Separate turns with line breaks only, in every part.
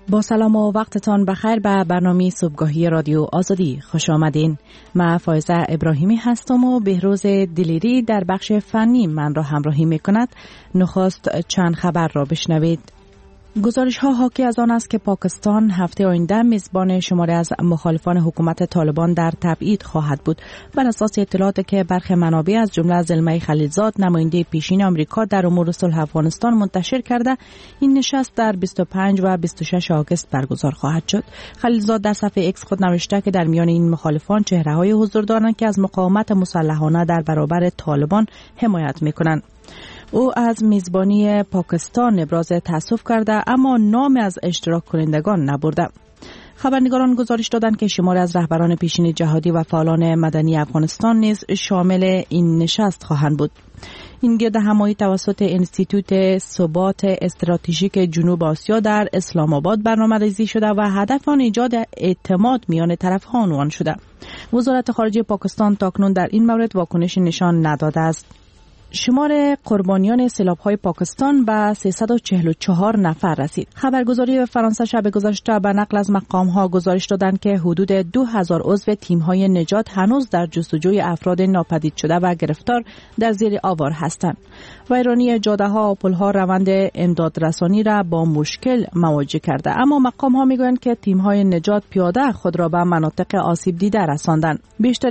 با سلام و وقتتان بخیر به برنامه صبحگاهی رادیو آزادی خوش آمدین. من فایزه ابراهیمی هستم و بهروز دلیری در بخش فنی من را همراهی می کند. نخست چند خبر را بشنوید. گزارش ها حاکی از آن است که پاکستان هفته آینده میزبان شماری از مخالفان حکومت طالبان در تبعید خواهد بود. بر اساس اطلاعاتی که برخی منابع از جمله زلمه خلیلزاد نماینده پیشین آمریکا در امور صلح افغانستان منتشر کرده، این نشست در 25 و 26 آگوست برگزار خواهد شد. خلیلزاد در صفحه ایکس خود نوشته که در میان این مخالفان چهره‌های حضور دارند که از مقاومت مسلحانه در برابر طالبان حمایت می‌کنند. او از میزبانی پاکستان ابراز تأسف کرده اما نام از اشتراک کنندگان نبرده. خبرنگاران گزارش دادند که شماری از رهبران پیشین جهادی و فعالان مدنی افغانستان نیز شامل این نشست خواهند بود. این گرد همایی توسط انستیتوت ثبات استراتژیک جنوب آسیا در اسلام آباد برنامه‌ریزی شده و هدف آن ایجاد اعتماد میان طرف‌ها عنوان شده. وزارت خارجه پاکستان تاکنون در این مورد واکنش نشان نداده است. شمار قربانیان سیلاب‌های پاکستان به 344 نفر رسید. خبرگزاری فرانسه شب گذشته به نقل از مقام‌ها گزارش دادند که حدود 2000 عضو تیم‌های نجات هنوز در جستجوی افراد ناپدید شده و گرفتار در زیر آوار هستند. ویرانی جاده‌ها و پل‌ها روند امدادرسانی را با مشکل مواجه کرده، اما مقام‌ها می‌گویند که تیم‌های نجات پیاده خود را به مناطق آسیب دیده رساندند.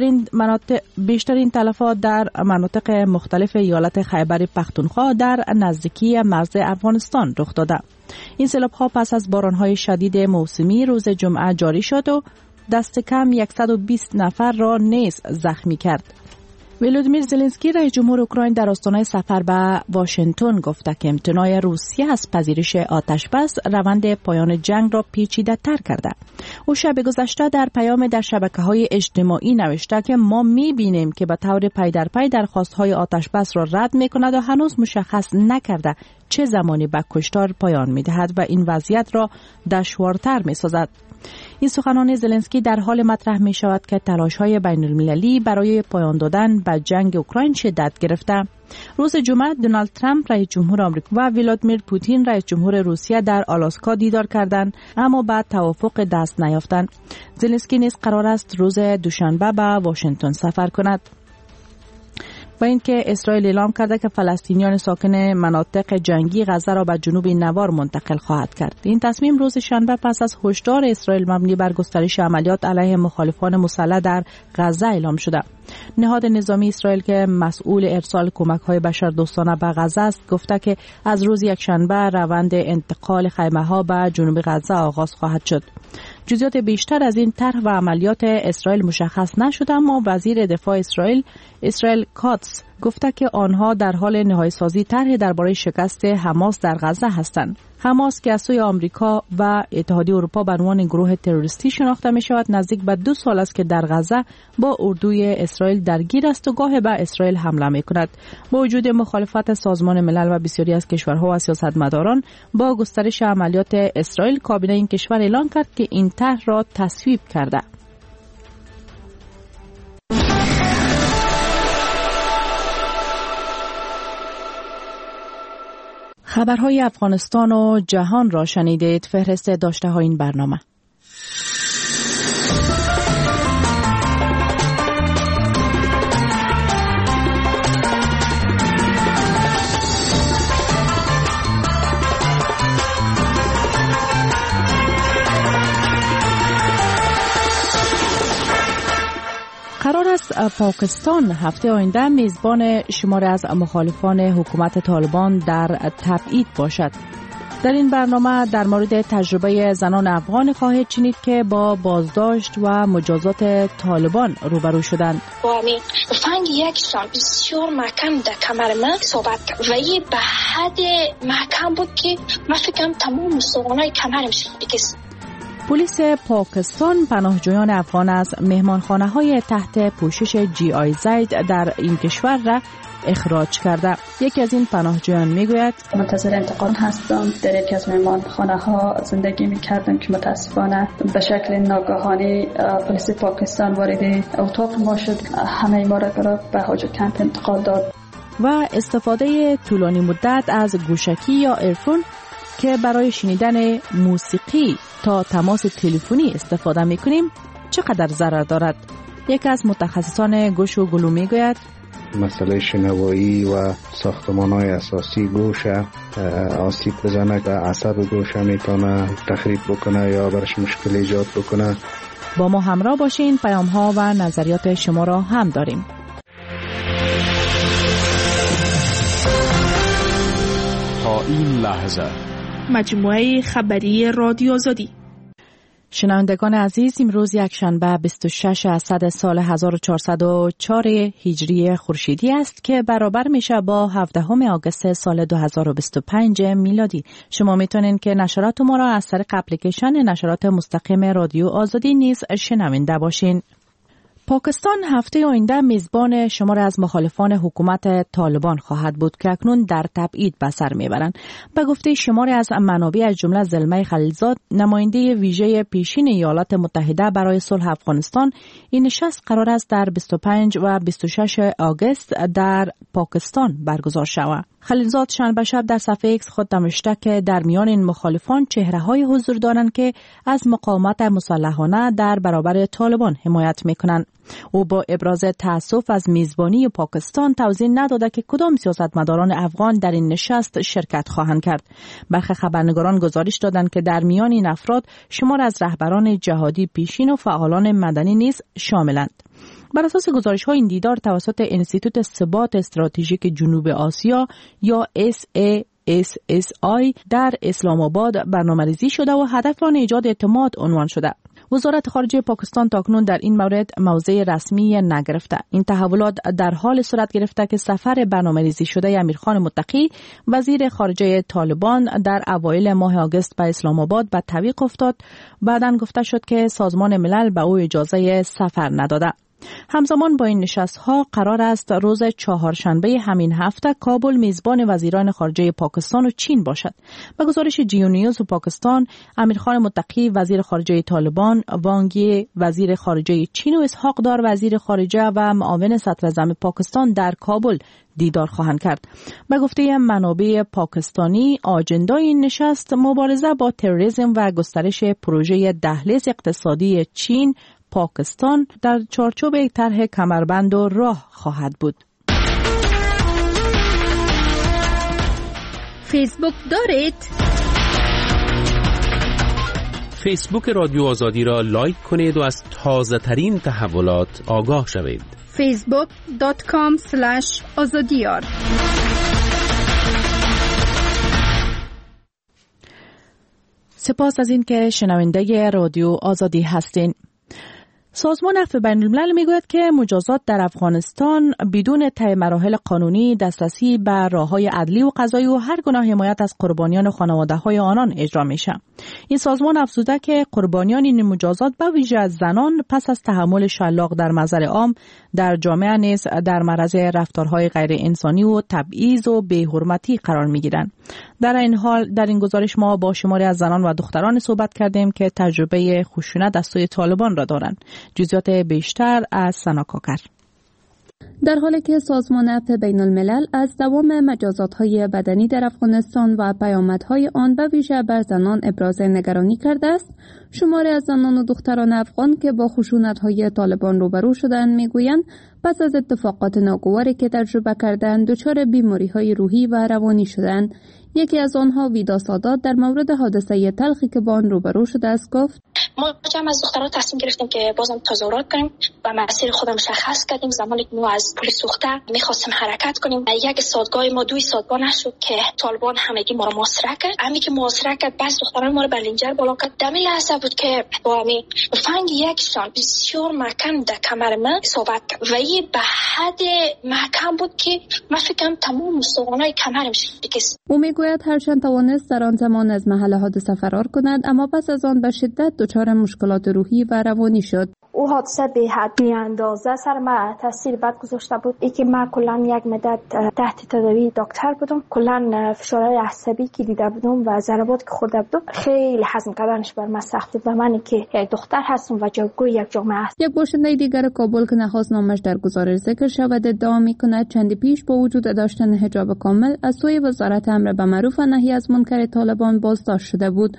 بیشترین تلفات در مناطق مختلف ایالت خیبر پختونخوا در نزدیکی مرز افغانستان رخ داده. این سیلاب‌ها پس از باران‌های شدید موسمی روز جمعه جاری شد و دست کم 120 نفر را نیز زخمی کرد. ولودیمیر زلنسکی رئیس جمهور اوکراین در آستانه سفر به واشنگتن گفته که امتناع روسیه از پذیرش آتشبس روند پایان جنگ را پیچیده‌تر کرده. او شب گذشته در پیام در شبکه‌های اجتماعی نوشته که ما می‌بینیم که به طور پی در پی درخواست‌های آتشبس را رد می‌کند و هنوز مشخص نکرده چه زمانی به کشتار پایان می‌دهد و این وضعیت را دشوارتر می‌سازد. این سخنان زلنسکی در حال مطرح می شود که تلاش‌های بین‌المللی برای پایان دادن به جنگ اوکراین شدت گرفته. روز جمعه دونالد ترامپ رئیس جمهور آمریکا و ولادیمیر پوتین رئیس جمهور روسیه در آلاسکا دیدار کردند، اما بعد توافق دست نیافتند. زلنسکی نیز قرار است روز دوشنبه به واشنگتن سفر کند. و اینکه اسرائیل اعلام کرده که فلسطینیان ساکن مناطق جنگی غزه را به جنوب نوار منتقل خواهد کرد. این تصمیم روز شنبه پس از هشدار اسرائیل مبنی بر گسترش عملیات علیه مخالفان مسلح در غزه اعلام شده. نهاد نظامی اسرائیل که مسئول ارسال کمک‌های بشردوستانه به غزه است گفته که از روز یکشنبه روند انتقال خیمه‌ها به جنوب غزه آغاز خواهد شد. جزئیات بیشتر از این طرح و عملیات اسرائیل مشخص نشده، اما وزیر دفاع اسرائیل کاتس گفته که آنها در حال نهایی‌سازی طرحی درباره شکست حماس در غزه هستند. حماس که از سوی آمریکا و اتحادیه اروپا به عنوان گروه تروریستی شناخته می شود، نزدیک به 2 سال است که در غزه با اردوی اسرائیل درگیر است و گاه به اسرائیل حمله می کند. با وجود مخالفت سازمان ملل و بسیاری از کشورها و سیاستمداران با گسترش عملیات اسرائیل، کابینه این کشور اعلام کرد که این طرح را تصویب کرده. خبرهای افغانستان و جهان را شنیدید. فهرست داشته های این برنامه. قرار است پاکستان هفته آینده میزبان شماری از مخالفان حکومت طالبان در تبعید باشد. در این برنامه در مورد تجربه زنان افغان خواهید شنید که با بازداشت و مجازات طالبان روبرو شدند.
فنگ 1 سال بسیار محکم در کمر من ثابت کرد و این به حد محکم بود که من فکرم تمام استخوان‌های کمرم شد بکست.
پلیس پاکستان پناهجویان افغان از مهمانخانه‌های تحت پوشش GI زید در این کشور را اخراج کرده. یکی از این پناهجویان میگوید
منتظر انتقال هستم. در یکی از مهمانخانه‌ها زندگی می‌کردم که متاسفانه به شکل ناگهانی پلیس پاکستان وارد اتاق ما شد، همه ما را به حاجت کمپ انتقال داد.
و استفاده طولانی مدت از گوشکی یا ایرفون که برای شنیدن موسیقی تا تماس تلفنی استفاده میکنیم چقدر ضرر دارد؟ یکی از متخصصان گوش و گلو میگوید
مسئله شنوایی و ساختمان‌های اساسی گوش آسیب بزنه که عصب گوش میتونه تخریب بکنه یا برش مشکل ایجاد بکنه.
با ما همراه باشین، پیام‌ها و نظریات شما را هم داریم.
تا این لحظه
مجموعه خبری رادیو آزادی.
شنوندگان عزیز، امروز یک شنبه 26 اسد سال 1404 هجری خورشیدی است که برابر میشه با 17 آگوست سال 2025 میلادی. شما میتونین که نشرات ما را از طریق اپلیکیشن نشرات مستقیم رادیو آزادی نیز شنونده باشین. پاکستان هفته آینده میزبان شمار از مخالفان حکومت طالبان خواهد بود که اکنون در تبعید به سر میبرند. به گفته شماری از منابع از جمله زلمه خلیلزاد، نماینده ویژه پیشین ایالات متحده برای صلح افغانستان، این نشست قرار است در 25 و 26 آگوست در پاکستان برگزار شود. خلیلزاد شنبه شب در صفحه ایکس خود نوشته که در میان این مخالفان چهره‌های حضور دارند که از مقاومت مسلحانه در برابر طالبان حمایت میکنند. او با ابراز تأسف از میزبانی پاکستان توضیح نداده که کدام سیاستمداران افغان در این نشست شرکت خواهند کرد. برخی خبرنگاران گزارش دادند که در میان این افراد شمار از رهبران جهادی پیشین و فعالان مدنی نیز شاملند. بر اساس گزارش‌های این دیدار توسط انستیتوت ثبات استراتژیک جنوب آسیا یا SASSI در اسلام آباد برنامه‌ریزی شده و هدف آن ایجاد اعتماد عنوان شده. وزارت خارجه پاکستان تاکنون در این مورد موضع رسمی نگرفته. این تحولات در حال صورت گرفته که سفر برنامه‌ریزی شده امیرخان متقی وزیر خارجه طالبان در اوایل ماه آگوست به اسلام آباد به تعویق افتاد. بعداً گفته شد که سازمان ملل به او اجازه سفر نداده. همزمان با این نشست‌ها قرار است روز چهارشنبه همین هفته کابل میزبان وزیران خارجه پاکستان و چین باشد. به گزارش جیونیوز و پاکستان، امیرخان متقی وزیر خارجه طالبان، وانگ یی وزیر خارجه چین و اسحاق دار وزیر خارجه و معاون صدراعظم پاکستان در کابل دیدار خواهند کرد. به گفته منابع پاکستانی، آجندای این نشست مبارزه با تروریسم و گسترش پروژه دهلیز اقتصادی چین پاکستان در چارچوب یک طرح کمربند و راه خواهد بود.
فیسبوک دارید؟
فیسبوک رادیو آزادی را لایک کنید و از تازه ترین تحولات آگاه شوید.
facebook.com/azadiyar.
سپاس از این که شنونده رادیو آزادی هستین. سازمان عفو بین الملل میگوید که مجازات در افغانستان بدون طی مراحل قانونی دسترسی به راه‌های عدلی و قضایی و هر گونه حمایت از قربانیان و خانواده‌های آنان اجرا میشه. این سازمان افزوده که قربانیان این مجازات به ویژه از زنان پس از تحمل شلاق در محضر عام در جامعه نیز در معرض رفتارهای غیر انسانی و تبعیض و بی‌حرمتی قرار میگیرند. در این حال در این گزارش ما با شماری از زنان و دختران صحبت کردیم که تجربه خشونت از سوی طالبان را دارند. جزئیات بیشتر از سنا کاکر.
در حالی که سازمان عفو بین الملل از دوام مجازات‌های بدنی در افغانستان و پیامدهای آن به ویژه بر زنان ابراز نگرانی کرده است، شماری از زنان و دختران افغان که با خشونت‌های طالبان روبرو شدند میگویند پس از اتفاقات ناگواری که تجربه کردند دچار بیماری‌های روحی و روانی شدند. یکی از آنها ویدا سادات در مورد حادثه تلخی که با آن روبرو شده است گفت:
ما جمع از دخترها تصمیم گرفتیم که بازم تظاهرات کنیم و مسیر خودم مشخص کردیم. زمانی که ما از پلیس سوخته می‌خواستیم حرکت کنیم، یک سادگاه ما 2 سادگاه نشد که طالبان همگی ما رو محاصره کرد. همین که محاصره کرد بس دختران ما رو به لنجر بالا کرد. دمی لحظه بود که با همین فنگ یکشان بسیار محکم در کمر من اصابت کرد و این به حد محکم بود که من فکرم تمام استخوان‌های کمرم شکست.
او میگوید هرچند توانست در آن زمان از محل حادثه فرار کند، اما پس از آن به شدت دچار مشکلات روحی و روانی شد.
او حادثه به حد بی‌اندازه سر من تاثیر بد گذاشته بود. ای که من کلا یک مدت تحت تداوی دکتر بودم، کلا فشارهای عصبی که دیده بودم و ضربات که خورده بودم خیلی هضم کردنش بر من سخت بود و من که یک دختر هستم و جوگوی یک جامعه است.
یک باشنده دیگر کابل که نخواست نامش در گزارش ذکر شود ادعا می‌کند چندی پیش با وجود داشتن حجاب کامل از سوی وزارت امر به معروف و نهی از منکر طالبان بازداشت شده بود.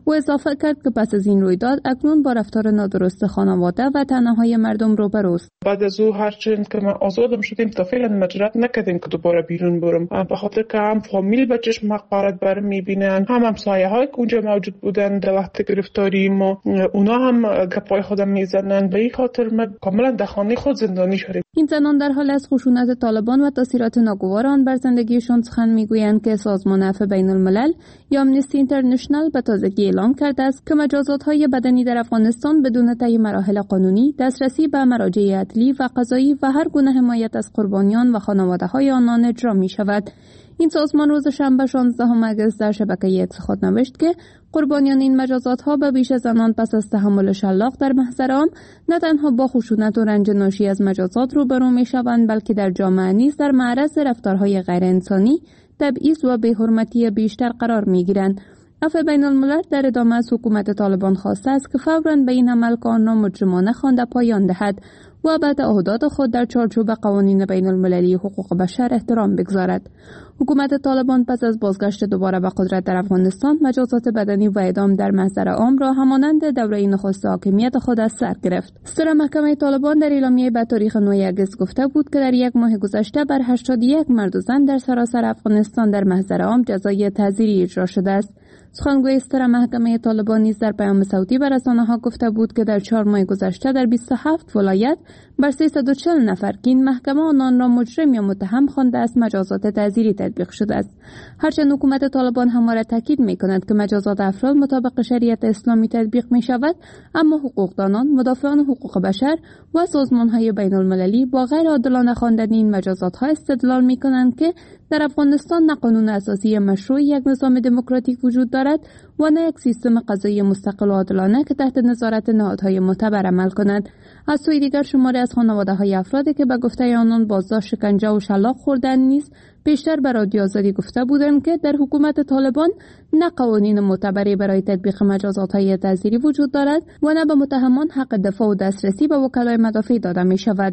او اضافه کرد که پس از این رویداد اکنون با رفتار نادرست خانواده و تنهایی مردم روبروست.
بعد از او هرچند که ما آزادم شدیم تا فعلا مجرد نکردیم که دوباره بیرون برم، به خاطر که هم فامیل به چشم حقارت برم میبینن، هم همسایه های که اونجا موجود بودن در وقت گرفتاری ما، اونا هم گپای خودم میزنن. به این خاطر ما کاملا در خانه خود زندانی شدیم.
این زنان در حال از خشونت طالبان و تاثیرات ناگوار آن بر زندگیشان سخن میگویند که سازمان عفو بین الملل یا آمنستی اینترنشنال به تازگی اعلام کرده است که مجازات‌های بدنی در افغانستان بدون طی مراحل قانونی، دسترسی به مراجع عدلی و قضایی و هر گونه حمایت از قربانیان و خانواده‌های آنان اجرا می‌شود. این سازمان روز شنبه 16 اگست در شبکه اکس خود نوشت که قربانیان این مجازات‌ها به ویژه زنان پس از تحمل شلاق در محضر عام نه تنها با خشونت و رنج ناشی از مجازات روبرو می‌شوند، بلکه در جامعه نیز در معرض رفتارهای غیر انسانی، تبعیض و بی‌حرمتی بیشتر قرار می‌گیرند. عفو بین الملل در ادامه از حکومت طالبان خواسته است که فوراً به این عمل که آن را مجرمانه خوانده پایان دهد و به تعهدات خود در چارچوب قوانین بین المللی حقوق بشر احترام بگذارد. حکومت طالبان پس از بازگشت دوباره به قدرت در افغانستان مجازات بدنی و اعدام در محضر عام را همانند دوره نخست حاکمیت خود از سر گرفت. ستره محکمه طالبان در اعلامیه به تاریخ 9 اگست گفته بود که در یک ماه گذشته بر 81 مرد و زن در سراسر افغانستان در محضر عام جزای تعزیری اجرا شده است. سخنگوی ستره محکمه طالبان نیز در پیام صوتی به رسانه‌ها گفته بود که در 4 ماه گذشته در 27 ولایت بر 340 نفر که این محکمه آنان را مجرم یا متهم خوانده است مجازات تعزیری تطبیق شده است. هرچند حکومت طالبان همواره تاکید می‌کند که مجازات افراد مطابق شریعت اسلامی تطبیق می‌شود، اما حقوقدانان، مدافعان حقوق بشر و سازمان‌های بین‌المللی با غیر عادلانه خواندن این مجازات‌ها استدلال می‌کنند که در افغانستان نه قانون اساسی مشروع یک نظام دموکراتیک وجود دارد و نه یک سیستم قضایی مستقل و عادلانه که تحت نظارت نهادهای معتبر عمل کند. از سوی دیگر شماری از خانواده‌های افرادی که به گفته آنان بازداشت، شکنجه و شلاق خوردند نیز پیشتر به رادیو آزادی گفته بودند که در حکومت طالبان نه قوانین معتبری برای تطبیق مجازات‌های تعزیری وجود دارد و نه به متهمان حق دفاع و دسترسی به وکلای مدافع داده می‌شود.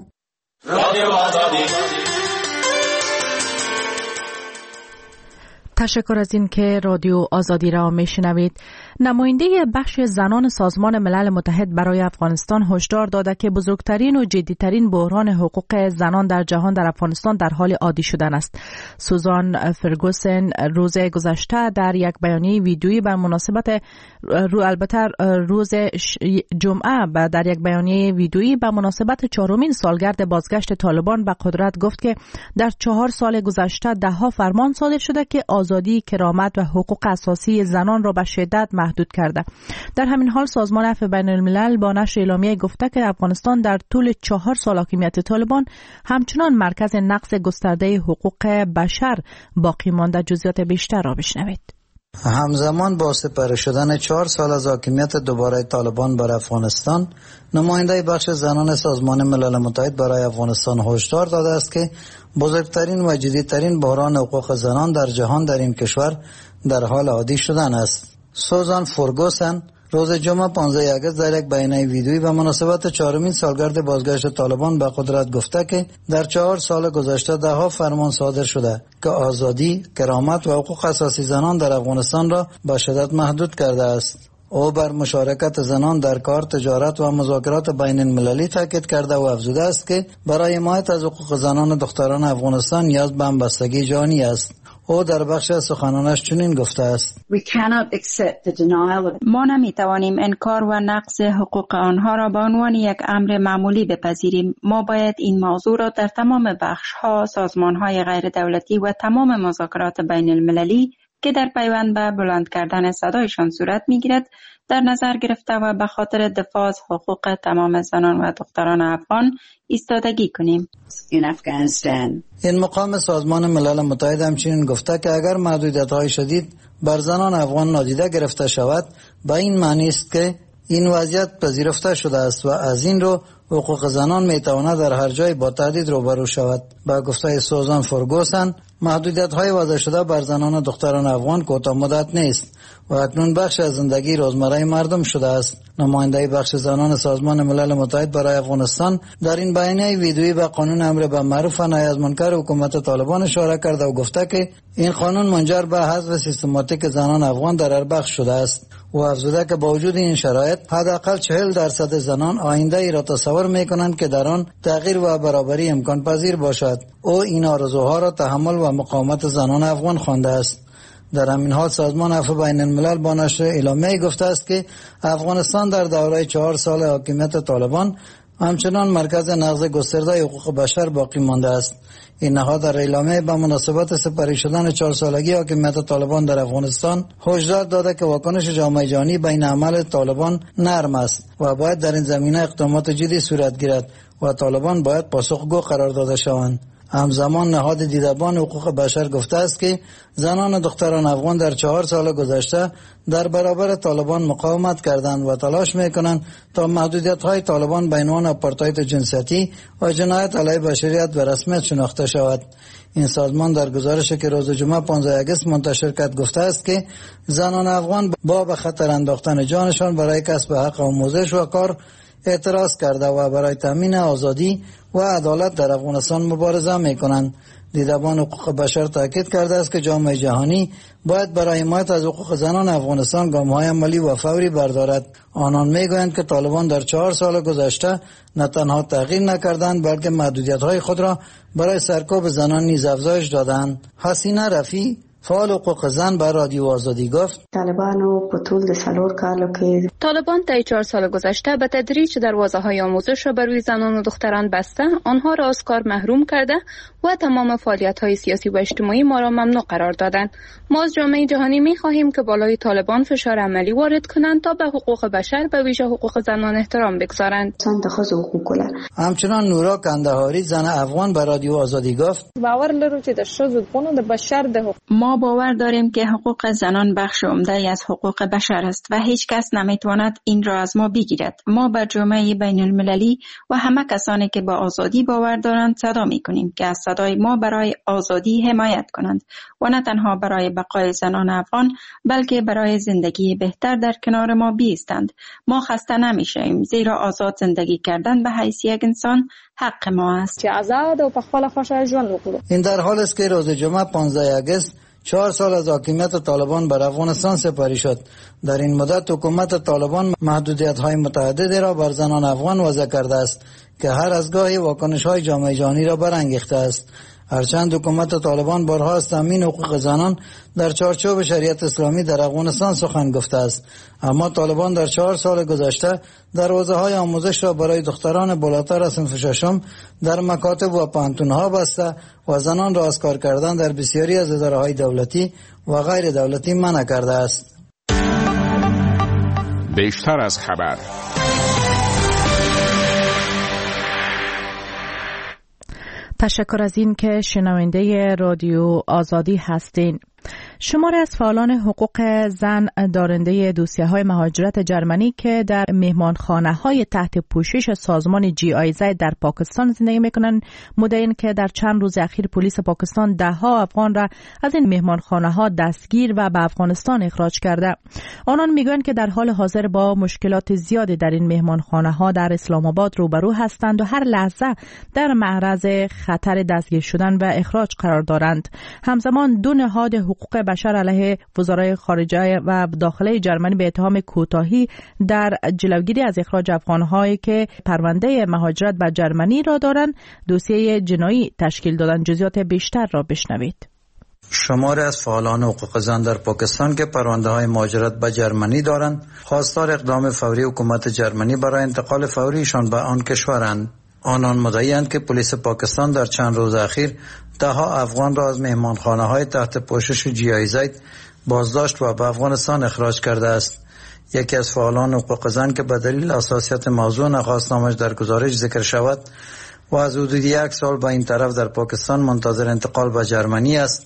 تشکر از این که رادیو آزادی را میشنوید. نماینده بخش زنان سازمان ملل متحد برای افغانستان هشدار داده که بزرگترین و جدیترین بحران حقوق زنان در جهان در افغانستان در حال عادی شدن است. سوزان فرگوسن روز گذشته در یک بیانیه ویدیویی به مناسبت روز جمعه در یک بیانیه ویدیویی به مناسبت 4مین سالگرد بازگشت طالبان به قدرت گفت که در 4 سال گذشته ده‌ها فرمان صادر شده که آزادی، کرامت و حقوق اساسی زنان را به شدت محدود کرده. در همین حال سازمان عفو بین الملل با نشر اعلامیه گفته که افغانستان در طول 4 سال حاکمیت طالبان همچنان مرکز نقض گسترده حقوق بشر باقی مانده. جزئیات بیشتر را بشنوید.
همزمان با سپری شدن 4 سال از حاکمیت دوباره طالبان بر افغانستان، نماینده بخش زنان سازمان ملل متحد برای افغانستان هشدار داده است که بزرگترین و جدیدترین بحران حقوق زنان در جهان در این کشور در حال عادی شدن است. سوزان فرگوسن روز جمعه 15 اگست در یک بیانیه ویدیویی به مناسبت 4مین سالگرد بازگشت طالبان به قدرت گفته که در 4 سال گذشته ده‌ها فرمان صادر شده که آزادی، کرامت و حقوق اساسی زنان در افغانستان را به شدت محدود کرده است. او بر مشارکت زنان در کار، تجارت و مذاکرات بین المللی تاکید کرده و افزوده است که برای حمایت از حقوق زنان و دختران افغانستان نیاز به همبستگی جهانی است. او در بخش از سخنانش چنین گفته است:
ما نمیتوانیم انکار و نقض حقوق آنها را به عنوان یک امر معمولی بپذیریم. ما باید این موضوع را در تمام بخش‌ها، سازمان‌های غیر دولتی و تمام مذاکرات بین المللی که در پیوند به بلند کردن صدایشان صورت می‌گیرد در نظر گرفته و به خاطر دفاع از حقوق تمام زنان و دختران افغان ایستادگی کنیم.
این مقام سازمان ملل متحد همچنین گفته که اگر محدودیت‌های شدید بر زنان افغان نادیده گرفته شود، به این معنی است که این وضعیت پذیرفته شده است و از این رو حقوق زنان میتواند در هر جای با تهدید روبرو شود. با گفته سوزان فرگوسن، محدودیت‌های وضع شده بر زنان و دختران افغان کوتاه مدت نیست و اکنون بخش از زندگی روزمره مردم شده است. نماینده بخش زنان سازمان ملل متحد برای افغانستان در این بیانیه ویدیویی به قانون امر بالمعروف و نهی از منکر حکومت طالبان اشاره کرده و گفته که این قانون منجر به حذف سیستماتیک زنان افغان در هر بخش شده است و افزوده که با وجود این شرایط حداقل 40% زنان آینده ای را تصور می‌کنند که در آن تغییر و برابری امکان پذیر باشد. او این آرزوها را تحمل و مقاومت زنان افغان خوانده است. در همین حال سازمان عفو بین الملل با نشر اعلامیه گفته است که افغانستان در دوره 4 سال حاکمیت طالبان همچنان مرکز نقض گسترده حقوق بشر باقی مانده است. این نهاد در اعلامیه به مناسبت سپری شدن 4 سالگی حاکمیت طالبان در افغانستان هشدار داده که واکنش جامعه جهانی بین عمل طالبان نرم است و باید در این زمینه اقدامات جدی صورت گیرد و طالبان باید پاسخگو قرار داده شوند. همزمان نهاد دیدبان حقوق بشر گفته است که زنان و دختران افغان در 4 سال گذشته در برابر طالبان مقاومت کردند و تلاش میکنند تا محدودیت‌های طالبان به عنوان آپارتاید جنسیتی و جنایت علیه بشریت به رسمیت شناخته شود. این سازمان در گزارشی که روز جمعه 15 آگوست منتشر کرد گفته است که زنان افغان با به خطر انداختن جانشان برای کسب حق آموزش و کار اعتراض کرده و برای تامین آزادی و عدالت در افغانستان مبارزه میکنند. دیدبان حقوق بشر تاکید کرده است که جامعه جهانی باید برای حمایت از حقوق زنان افغانستان گام‌های عملی و فوری بردارد. آنان میگویند که طالبان در 4 سال گذشته نه تنها تغییر نکردند بلکه محدودیت‌های خود را برای سرکوب زنان نیز افزایش دادند. حسینه رفیع فعال حقوق زن به رادیو آزادی گفت
طالبان در 4 سال گذشته به تدریج دروازه‌های آموزش را بر روی زنان و دختران بسته، آنها را از کار محروم کرده و تمام فعالیت‌های سیاسی و اجتماعی ما را ممنوع قرار دادند. ما از جامعه جهانی می‌خواهیم که بالای طالبان فشار عملی وارد کنند تا به حقوق بشر به ویژه حقوق زنان احترام بگذارند.
همچنان نورا کندهاری زن افغان به رادیو آزادی گفت
باور لرو چې د ښځو حقوق د بشر د حقوق
ما باور داریم که حقوق زنان بخش عمده از حقوق بشر است و هیچ کس نمیتواند این را از ما بگیرد. ما به جامعه بین المللی و همه کسانی که به آزادی باور دارند صدا میکنیم که از صدای ما برای آزادی حمایت کنند و نه تنها برای بقای زنان افغان بلکه برای زندگی بهتر در کنار ما بیستند. ما خسته نمیشیم زیرا آزاد زندگی کردن به حیث یک انسان حق ما است.
چې آزاد او په خپل خوښه ژوند وکړو.
این در حال است که روز جمعه 15 آگوست 4 سال از حاکمیت طالبان بر افغانستان سپری شد. در این مدت حکومت طالبان محدودیت‌های متعددی را بر زنان افغان وضع کرده است که هر از گاهی واکنش‌های جامعه جهانی را برانگیخته است. هرچند حکومت طالبان بارها از تامین حقوق زنان در چارچوب شریعت اسلامی در افغانستان سخن گفته است، اما طالبان در 4 سال گذشته دروازه‌های آموزش را برای دختران بالاتر از صنف ششم در مکاتب و پانتون‌ها بسته و زنان را از کار کردن در بسیاری از اداره‌های دولتی و غیر دولتی منع کرده است.
بیشتر از خبر.
تشکر از این که شنونده رادیو آزادی هستین. شماری از فعالان حقوق زن دارنده دوسیه‌های مهاجرت جرمنی که در مهمانخانه‌های تحت پوشش سازمان GIZ در پاکستان زندگی می‌کنند مدعی‌اند که در چند روز اخیر پلیس پاکستان ده‌ها افغان را از این مهمانخانه‌ها دستگیر و به افغانستان اخراج کرده. آنان می‌گویند که در حال حاضر با مشکلات زیادی در این مهمانخانه‌ها در اسلام آباد روبرو هستند و هر لحظه در معرض خطر دستگیر شدن و اخراج قرار دارند. همزمان دو نهاد حقوق بشر علیه وزرای خارجه و داخله جرمنی به اتهام کوتاهی در جلوگیری از اخراج افغان‌هایی که پرونده مهاجرت به جرمنی را دارند دوسیه جنایی تشکیل دادن. جزئیات بیشتر را بشنوید.
شماری از فعالان حقوق زن در پاکستان که پرونده‌های مهاجرت به جرمنی دارند خواستار اقدام فوری حکومت جرمنی برای انتقال فوریشان به آن کشورند. آنان مدعی‌اند که پلیس پاکستان در چند روز اخیر ده‌ها افغان را از مهمانخانه‌های تحت پوشش GIZ بازداشت و به افغانستان اخراج کرده است. یکی از فعالان حقوق زن که به دلیل حساسیت موضوع نخواست نامش در گزارش ذکر شود و از حدود 1 سال به این طرف در پاکستان منتظر انتقال به جرمنی است،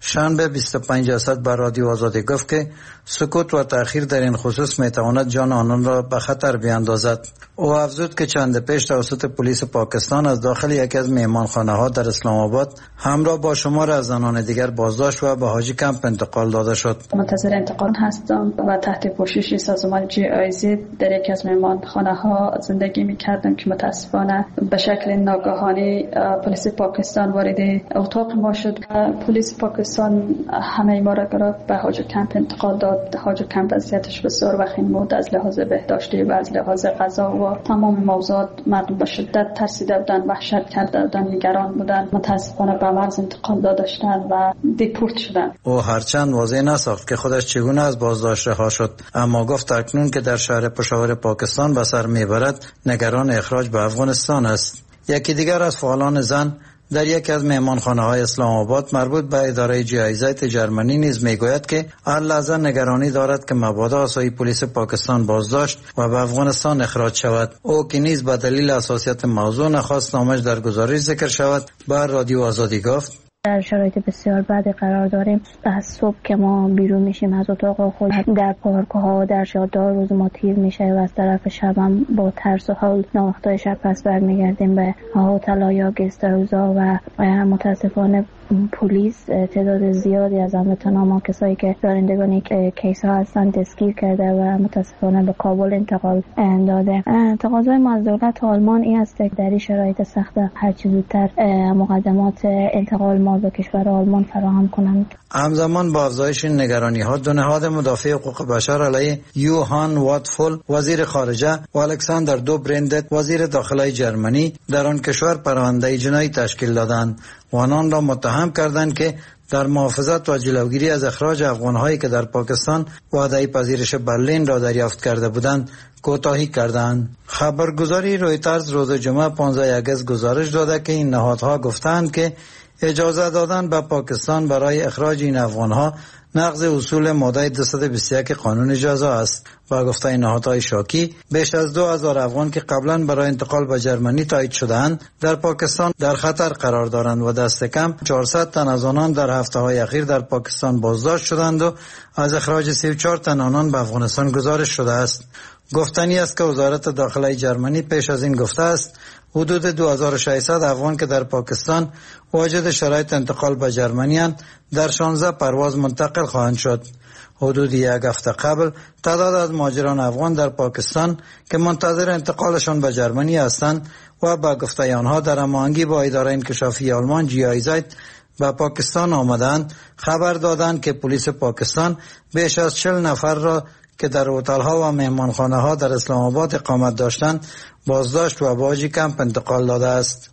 شنبه 25 اسد بر رادیو آزادی گفت که سکوت و تأخیر در این خصوص میتواند جان آنان را به خطر بیاندازد. او افزود که چند پیش توسط پلیس پاکستان از داخل یکی از مهمانخانه ها در اسلام آباد همراه با شمار از زنان دیگر بازداشت و به حاجی کمپ انتقال داده شد.
منتظر انتقال هستم و تحت پوشش سازمان GIZ در یکی از مهمانخانه ها زندگی می‌کردم که متاسفانه به شکل ناگهانی پلیس پاکستان وارد اتاق ما شد. پلیس پاکستان همه ما را گرفت به حاجی کمپ انتقال داد. حاجی کمپ وضعیتش بسیار وخیم بود از لحاظ بهداشتی و از لحاظ غذا و تمام موضوعات. مردم به شدت ترسیده بودن، وحشت کرده بودن، نگران بودن. متاسفانه به مرز انتقال داده شدن و دیپورت شدن.
او هرچند واضح نساخت که خودش چگونه از بازداشت رها شد، اما گفت اکنون که در شهر پشاور پاکستان به سر میبرد نگران اخراج به افغانستان است. یکی دیگر از فعالان زن در یکی از مهمانخانه‌های اسلام آباد مربوط به اداره GIZ جرمنی نیز میگوید که هر لحظه نگرانی دارد که مبادا آسایی پلیس پاکستان بازداشت و به افغانستان اخراج شود. او که نیز به دلیل حساسیت موضوع نخواست نامش در گزارش ذکر شود، بر رادیو آزادی گفت
در شرایط بسیار بدی قرار داریم. از صبح که ما بیرون میشیم از اتاق خود در پارک ها در شادار روز ما تیر میشه و از طرف شب هم با ترس و حال ناوقتای شب پس برمیگردیم به هتل یا گست هاوزا و متاسفانه پلیس تعداد زیادی از هموطنان کسایی که دارندگان کیس ها هستن دستگیر کرده و متاسفانه به کابل انتقال داده. تقاضای ما از دولت آلمان این است که در این شرایط سخت هر چه زودتر مقدمات انتقال ما به کشور آلمان فراهم کنند.
همزمان با افزایش این نگرانی ها دو نهاد مدافع حقوق بشر علیه یوهان واتفول وزیر خارجه و الکساندر دوبرندت وزیر داخلی جرمنی در آن کشور پرونده جنایی تشکیل دادند و آنان را متهم کردند که در محافظت و جلوگیری از اخراج افغان‌هایی که در پاکستان وعده پذیرش برلین را دریافت کرده بودند کوتاهی کردند. خبرگزاری رویترز روز جمعه 15 اگست گزارش داده که این نهادها گفتند که اجازه دادن به پاکستان برای اخراج این افغان‌ها نقض اصول ماده 221 قانون جزا است. با گفته نهادهای شاکی بیش از 2000 افغان که قبلا برای انتقال به جرمنی تایید شده‌اند در پاکستان در خطر قرار دارند و دست کم 400 تن از آنان در هفته‌های اخیر در پاکستان بازداشت شدند و از اخراج 34 تن آنان به افغانستان گزارش شده است. گفتنی است که وزارت داخلی جرمنی پیش از این گفته است حدود 2600 افغان که در پاکستان واجد شرایط انتقال به جرمنی اند در 16 پرواز منتقل خواهند شد. حدود یک هفته قبل تعداد از مهاجران افغان در پاکستان که منتظر انتقالشان به جرمنی هستند و با گفته آنها در هماهنگی با اداره انکشافی آلمان GIZ به پاکستان آمدند خبر دادند که پلیس پاکستان بیش از 40 نفر را که در هتل‌ها و مهمانخانه‌ها در اسلام آباد اقامت داشتند بازداشت و به حاجی کمپ انتقال داده است.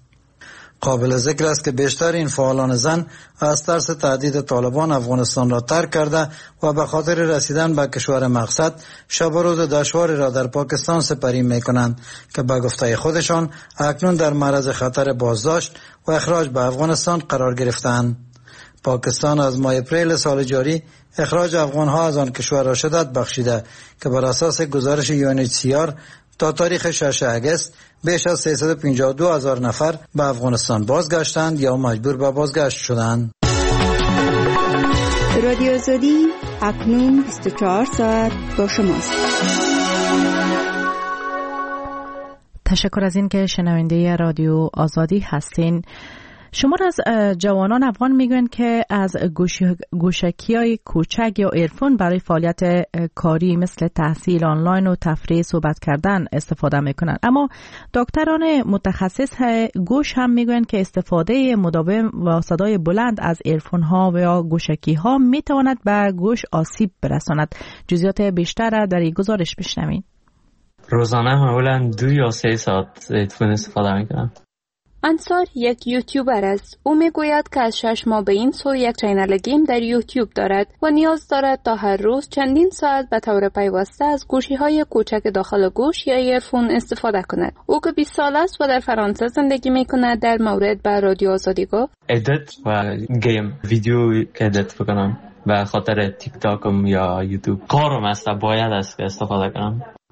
قابل ذکر است که بیشتر این فعالان زن از ترس تهدید طالبان افغانستان را ترک کرده و به خاطر رسیدن به کشور مقصد شب و روز دشواری را در پاکستان سپری می‌کنند که به گفته خودشان اکنون در معرض خطر بازداشت و اخراج به افغانستان قرار گرفتند. پاکستان از ماه اپریل سال جاری اخراج افغان‌ها از آن کشور را شدت بخشیده که بر اساس گزارش UNHCR تا تاریخ 6 اگست بیش از 352,000 نفر به افغانستان بازگشتند یا مجبور به بازگشت شدند.
رادیو آزادی اکنون 24 ساعت با شماست.
تشکر از این که شنونده رادیو آزادی هستین. شمار از جوانان افغان میگویند که از گوشکی‌های کوچک یا ایرفون برای فعالیت کاری مثل تحصیل آنلاین و تفریح صحبت کردن استفاده میکنند. اما دکتران متخصص گوش هم میگویند که استفاده مداوم و صدای بلند از ایرفون ها و یا گوشکی ها میتواند به گوش آسیب برساند. جزئیات بیشتر در این گزارش بشنوید.
روزانه معمولا 2 یا 3 ساعت ایرفون استفاده میکنم.
انصار یک یوتیوبر است. او میگوید که از 6 ماه به این سو یک چینل گیم در یوتیوب دارد و نیاز دارد تا هر روز چندین ساعت به طور پیوسته از گوشی‌های کوچک داخل گوش یا ایرفون استفاده کند. او که 20 سال است و در فرانسه زندگی میکند در مورد به رادیو آزادی گفت:
ادیت و گیم ویدیو که ادیت بکنم به خاطر تیک تاکم یا یوتیوب کارم است باید است که استفاده کنم.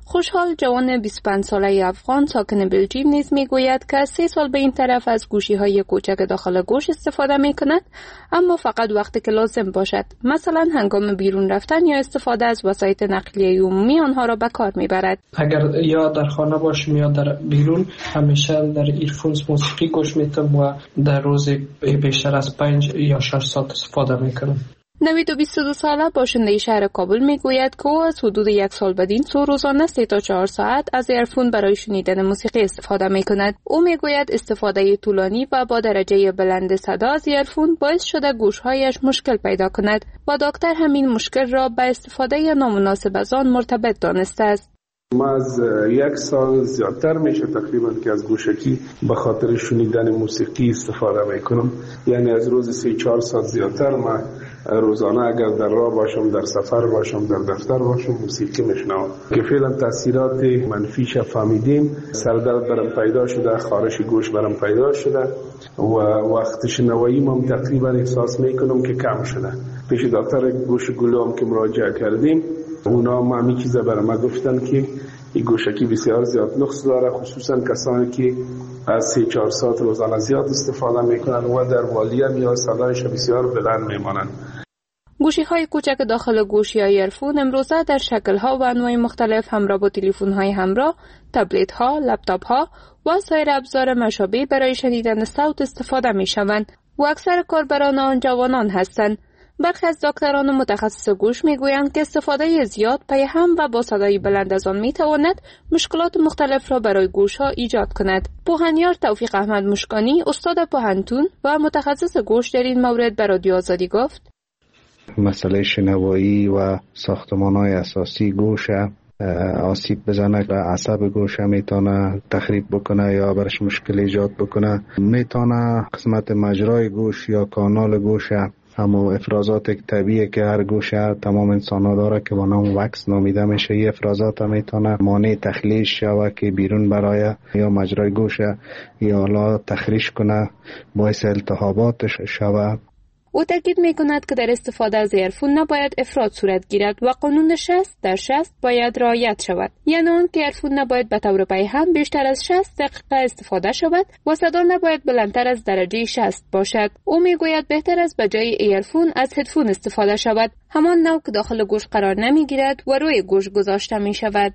خوشحال جوان 25 ساله افغان ساکن بلژیم نیز میگوید که 3 سال به این طرف از گوشی‌های کوچک داخل گوش استفاده می‌کند، اما فقط وقتی که لازم باشد، مثلا هنگام بیرون رفتن یا استفاده از وسایط نقلیه عمومی آنها را به کار می‌برد.
اگر یا در خانه باشم یا در بیرون، همیشه در ایرفونز موسیقی گوش می‌دم و در روز بیشتر از 5 یا 6 ساعت استفاده می‌کنم.
نوید و 22 ساله باشنده شهر کابل میگوید که او از حدود 1 سال بدین سو روزانه 3 تا 4 ساعت از ایرفون برای شنیدن موسیقی استفاده میکند. او میگوید استفاده طولانی و با درجه بلند صدا از ایرفون باعث شده گوشهایش مشکل پیدا کند و دکتر همین مشکل را به استفاده نامناسب از آن مرتبط دانسته است.
ما از 1 سال زیادتر میشه تقریبا که از گوشکی به خاطر شنیدن موسیقی استفاده میکنم. یعنی از روز 3-4 ساعت زیادتر ما روزانه اگر در راه باشم، در سفر باشم، در دفتر باشم، موسیقی میشنوم که فعلا تاثیرات منفیش فهمیدیم. سردرد برام پیدا شده، خارش گوش برام پیدا شده و وقت شنوایی ما تقریبا احساس میکنم که کم شده. پیش دکتر گوش گلو هم که مراجعه کردیم، اونا هم همین چیزا برای ما گفتن که این گوشکی بسیار زیاد نقص داره، خصوصا کسانی که از 3-4 ساعت روزانه زیاد استفاده میکنن و در والیم یا صدایش بسیار بلند میمانن.
گوشی‌های کوچک داخل گوش یا ایرفون امروزه در شکل‌ها و انواع مختلف همراه با تلفن‌های همراه، تبلت‌ها، لپتاپ‌ها و سایر ابزار مشابه برای شنیدن صوت استفاده می‌شوند و اکثر کاربران آن جوانان هستند. برخی از دکتران و متخصص گوش میگویند که استفاده زیاد پی هم و با صدای بلند از آن میتواند مشکلات مختلف را برای گوش‌ها ایجاد کند. پوهنیار توفیق احمد مشکانی، استاد پوهنتون و متخصص گوش در این مورد به رادیو آزادی گفت:
مسئله شنوایی و ساختمان‌های اساسی گوش آسیب بزنه و عصب گوش میتونه تخریب بکنه یا برش مشکل ایجاد بکنه. میتونه قسمت مجرای گوش یا کانال گوش، همو افرازات طبیعی که هر گوشه تمام انسان ها داره که با نام وکس نامیده میشه، این افرازات میتونه مانع تخلیش شوه که بیرون برای یا مجرای گوشه یا حالا تخریش کنه، باعث التهاباتش شوه.
او تاکید میکند که در استفاده از ایرفون نباید افراط صورت گیرد و قانون 60/60 باید رعایت شود، یعنی آن که ایرفون نباید به طور پیهم بیشتر از 60 دقیقه استفاده شود و صدا نباید بلندتر از درجه 60 باشد. او میگوید بهتر است به جای ایرفون از هدفون استفاده شود، همان نوع که داخل گوش قرار نمیگیرد و روی گوش گذاشته می شود.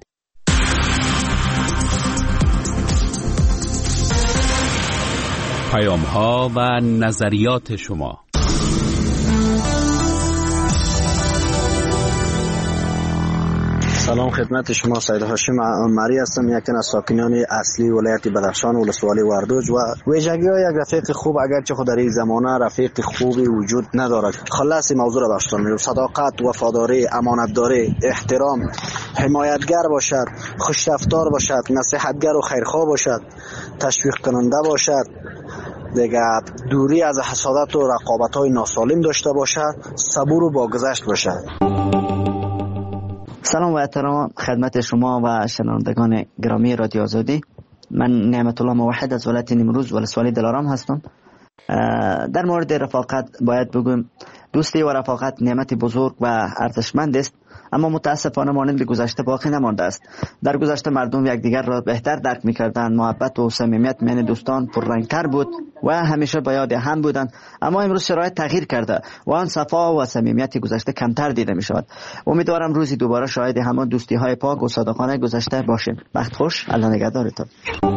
پیام‌ها و نظریات شما.
سلام خدمت شما، سید هاشم عمری هستم، یکی از ساکنان اصلی ولایت بدخشان ولسوالی وردوج و ویژگی‌های یک رفیق خوب اگرچه خود در این زمانه رفیق خوبی وجود ندارد. خلاص موضوع را بحث کنیم. صداقت، وفاداری، امانتداری، احترام، حمایتگر باشد، خوشرفتار باشد، نصیحتگر و خیرخواه باشد، تشویق کننده باشد، دیگه دوری از حسادت و رقابت‌های ناسالم داشته باشد، صبور و باگذشت باشد.
سلام و احترام خدمت شما و شنوندگان گرامی رادیو آزادی. من نعمت الله موحد از ولایت نیمروز ولسوالی دلارام هستم. در مورد رفاقت باید بگویم دوستی و رفاقت نعمت بزرگ و ارزشمند است، اما متاسفانه مانند گذشته باقی نمانده است. در گذشته مردم یکدیگر را بهتر درک می‌کردند، محبت و صمیمیت میان دوستان پررنگتر بود و همیشه با یاد هم بودند، اما امروز شرایط تغییر کرده و آن صفا و صمیمیت گذشته کمتر دیده می‌شود. امیدوارم روزی دوباره شاهد همان دوستی‌های پاک و صادقانه گذشته باشیم. وقت خوش، الله نگهدارتان.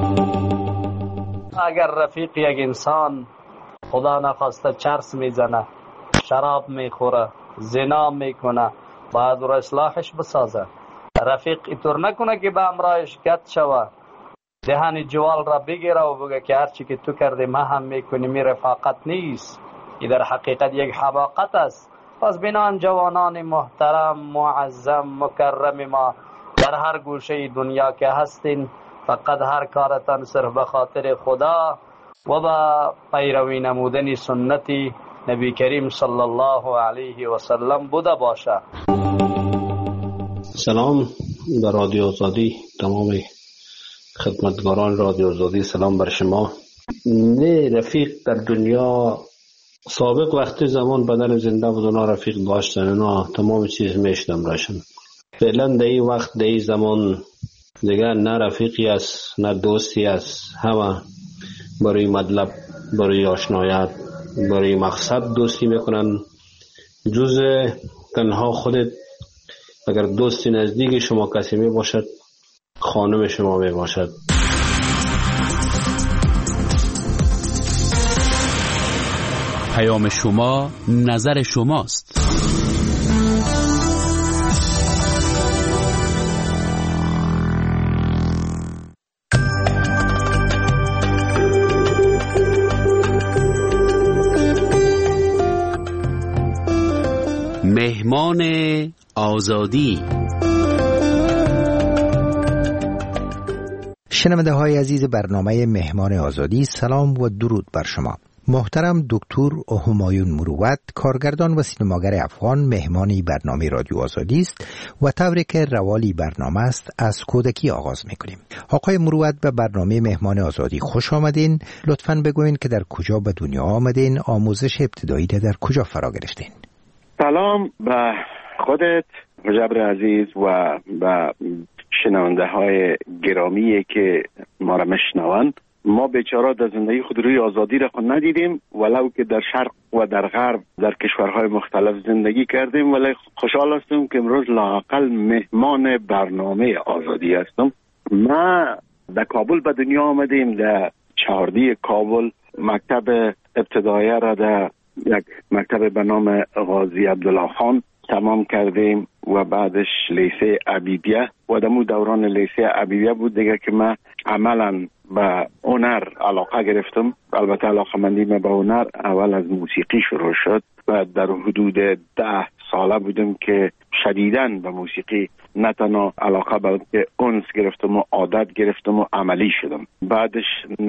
اگر رفیق یک انسان خدا نخواسته چرس میزنه، شراب میخوره، زنا میکنه، باید رو اصلاحش بسازه. رفیق اینطور نکنه که به همراهش گت شوه، دهن جوال را بگیره و بگه که هرچی که تو کردی ما هم میکنیم. این رفاقت نیست، این در حقیقت یک حماقت است. پس بنان جوانان محترم، معظم، مکرم ما در هر گوشه دنیا که هستین، فقط هر کارتان صرف به خاطر خدا و با پیروی نمودن سنت نبی کریم صلی الله علیه و سلم بوده باشه.
سلام به رادیو آزادی، تمام خدمتگاران رادیو آزادی، سلام بر شما. نه رفیق در دنیا سابق وقتی زمان بدن زنده بود اونا رفیق داشتن، اونا تمام چیز میشدم راشن. فعلا در این وقت در این زمان دیگه نه رفیقی است نه دوستی است، همه برای مطلب، برای آشنایت، برای مقصد دوستی میکنن. جز تنها خودت اگر دوستی نزدیک شما کسی می باشد، خانم شما می باشد.
پیام شما نظر شماست. مهمان آزادی.
شنونده های عزیز برنامه مهمان آزادی، سلام و درود بر شما. محترم دکتر همایون مروت، کارگردان و سینماگر افغان، مهمانی برنامه رادیو آزادی است و طوری که روالی برنامه است از کودکی آغاز میکنیم. آقای مروت به برنامه مهمان آزادی خوش آمدین. لطفاً بگوین که در کجا به دنیا آمدین، آموزش ابتدایی در کجا فرا گرفتین؟
سلام به خودت مجبر عزیز و به شنونده های گرامی که ما را میشنوند. ما بیچاره در زندگی خود روی آزادی را خود ندیدیم، ولو که در شرق و در غرب در کشورهای مختلف زندگی کردیم، ولی خوشحال هستم که امروز لااقل مهمان برنامه آزادی هستم. ما در کابل به دنیا آمدیم، در چهاردی کابل مکتب ابتدایی را در یک مکتب به نام غازی عبدالله خان تمام کردیم و بعدش لیسه عبیدیه و دمو دوران لیسه عبیدیه بود دیگه که من عملا به هنر علاقه گرفتم. البته علاقه مندی من به هنر اول از موسیقی شروع شد و در حدود 10 ساله بودم که شدیداً به موسیقی نه تنها علاقه بلکه انس گرفتم و عادت گرفتم و عملی شدم. بعدش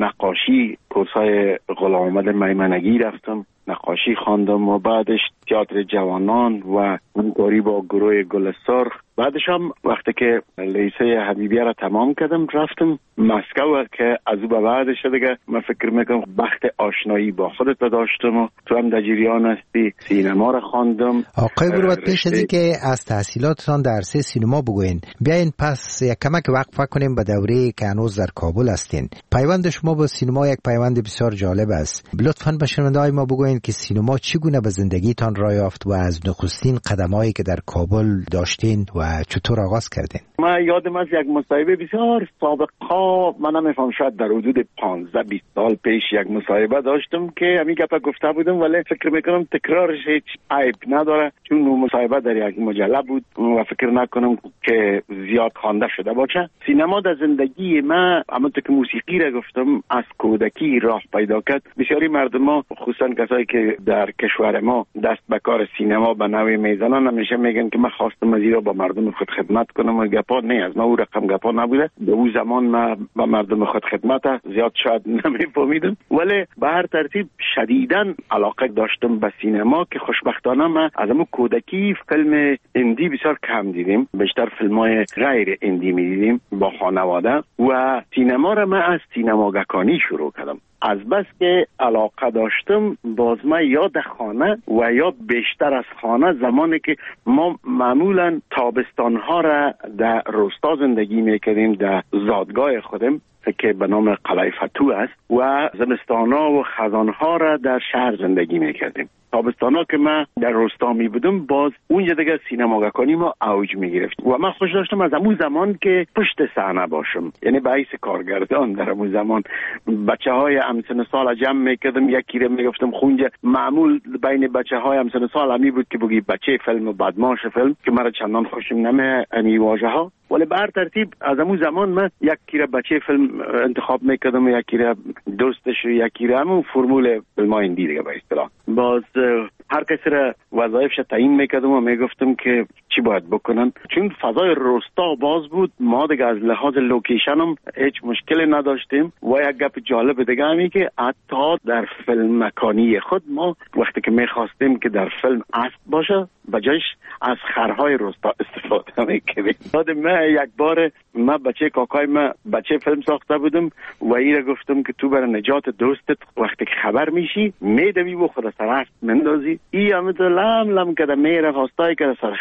نقاشی، کورسای غلام محمد میمنگی رفتم، نقاشی خواندم و بعدش تئاتر جوانان و همکاری با گروه گل سرخ. بعدش هم وقتی که لیسه حبیبیه را تمام کردم رفتم مسکو که از او به بعدش دیگه من فکر میکنم بخت آشنایی با خودت داشتم و تو هم در جریان هستی. سینما را خواندم.
آقای مروت، پیش از اینکه از تحصیلاتتان در عرصه سینما بگوین، بیاین پس یک کمک وقفه کنیم به دوره که هنوز در کابل هستین. پیوند شما با سینما یک پیوند بسیار جالب است. لطفاً به شنونده‌های ما بگوین که سینما چگونه به زندگیتان راه یافت و از نخستین قدمایی که در کابل داشتین و چطور آغاز کردین؟
من یادم از یک مصاحبه بسیار سابقا، من نمیفهم شاید در حدود 15-20 سال پیش یک مصاحبه داشتم که همین گپا گفته بودم، ولی فکر میکنم تکرارش هیچ عیب نداره چون مصاحبه در یک مجله بود و فکر نکنم که زیاد خوانده شده باشه. سینما در زندگی من همونطور که موسیقی را گفتم از کودکی راه پیدا کرد. بسیاری مردم، خصوصا کسایی که در کشور ما دست به کار سینما به نوعی میزنن، همیشه میگن که من خواستم از ایران با مردم خود خدمت کنم و گپا نه از ما او رقم گپا نبوده. به اون زمان من با مردم خود خدمت زیاد شاید نمیفهمیدم، ولی به هر ترتیب شدیداً علاقه داشتم به سینما که خوشبختانه من از همون کودکی فیلم هندی بسیار کم دیدیم، بیشتر فیلم‌های غیر هندی می‌دیدیم با خانواده و سینما را من از سینماگکانی شروع کردم. از بس که علاقه داشتم باز من یا در خانه و یا بیشتر از خانه، زمانی که ما معمولا تابستانها را در روستا زندگی میکردیم در زادگاه خودم که به نام قلعه فتوح است و زمستانها و خزانها را در شهر زندگی میکردیم. تابستانا که من در روستا می بودم باز اونجا دیگه سینماگکانی ما اوج می گرفت و من خوش داشتم از همون زمان که پشت صحنه باشم، یعنی به حیث کارگردان در همون زمان بچه های همسن سال جمع میکردم، یکی رو میگفتم خونجا. معمول بین بچه های همسن سال همی بود که بگی بچه فیلم و بدماش فیلم که مرا چندان خوشم نمی این واژه ها، ولی به هر ترتیب از همون زمان من یکی رو بچه فیلم انتخاب میکردم و یکی رو دوستش و یکی رو همون فرمول فیلم های هندی دیگه به اصطلاح. باز هر کسی را وظایفش تعیین میکردم و میگفتم که چی باید بکنن، چون فضای روستا باز بود. ما دیگه از لحاظ لوکیشن هم هیچ مشکلی نداشتیم و یک گپ جالب دیگه همی که حتی در فیلم مکانی خود ما وقتی که میخواستیم که در فیلم اسب باشه بجایش از خرهای روستا استفاده میکردیم. یادم یک بار من بچه کاکای من بچه فیلم ساخته بودم و ایره گفتم که تو برای نجات دوستت وقتی که خبر میشی میدوی و خود سر اسب مندازی. ای همه تو لم لم کده میره خواستای که سر خر بالا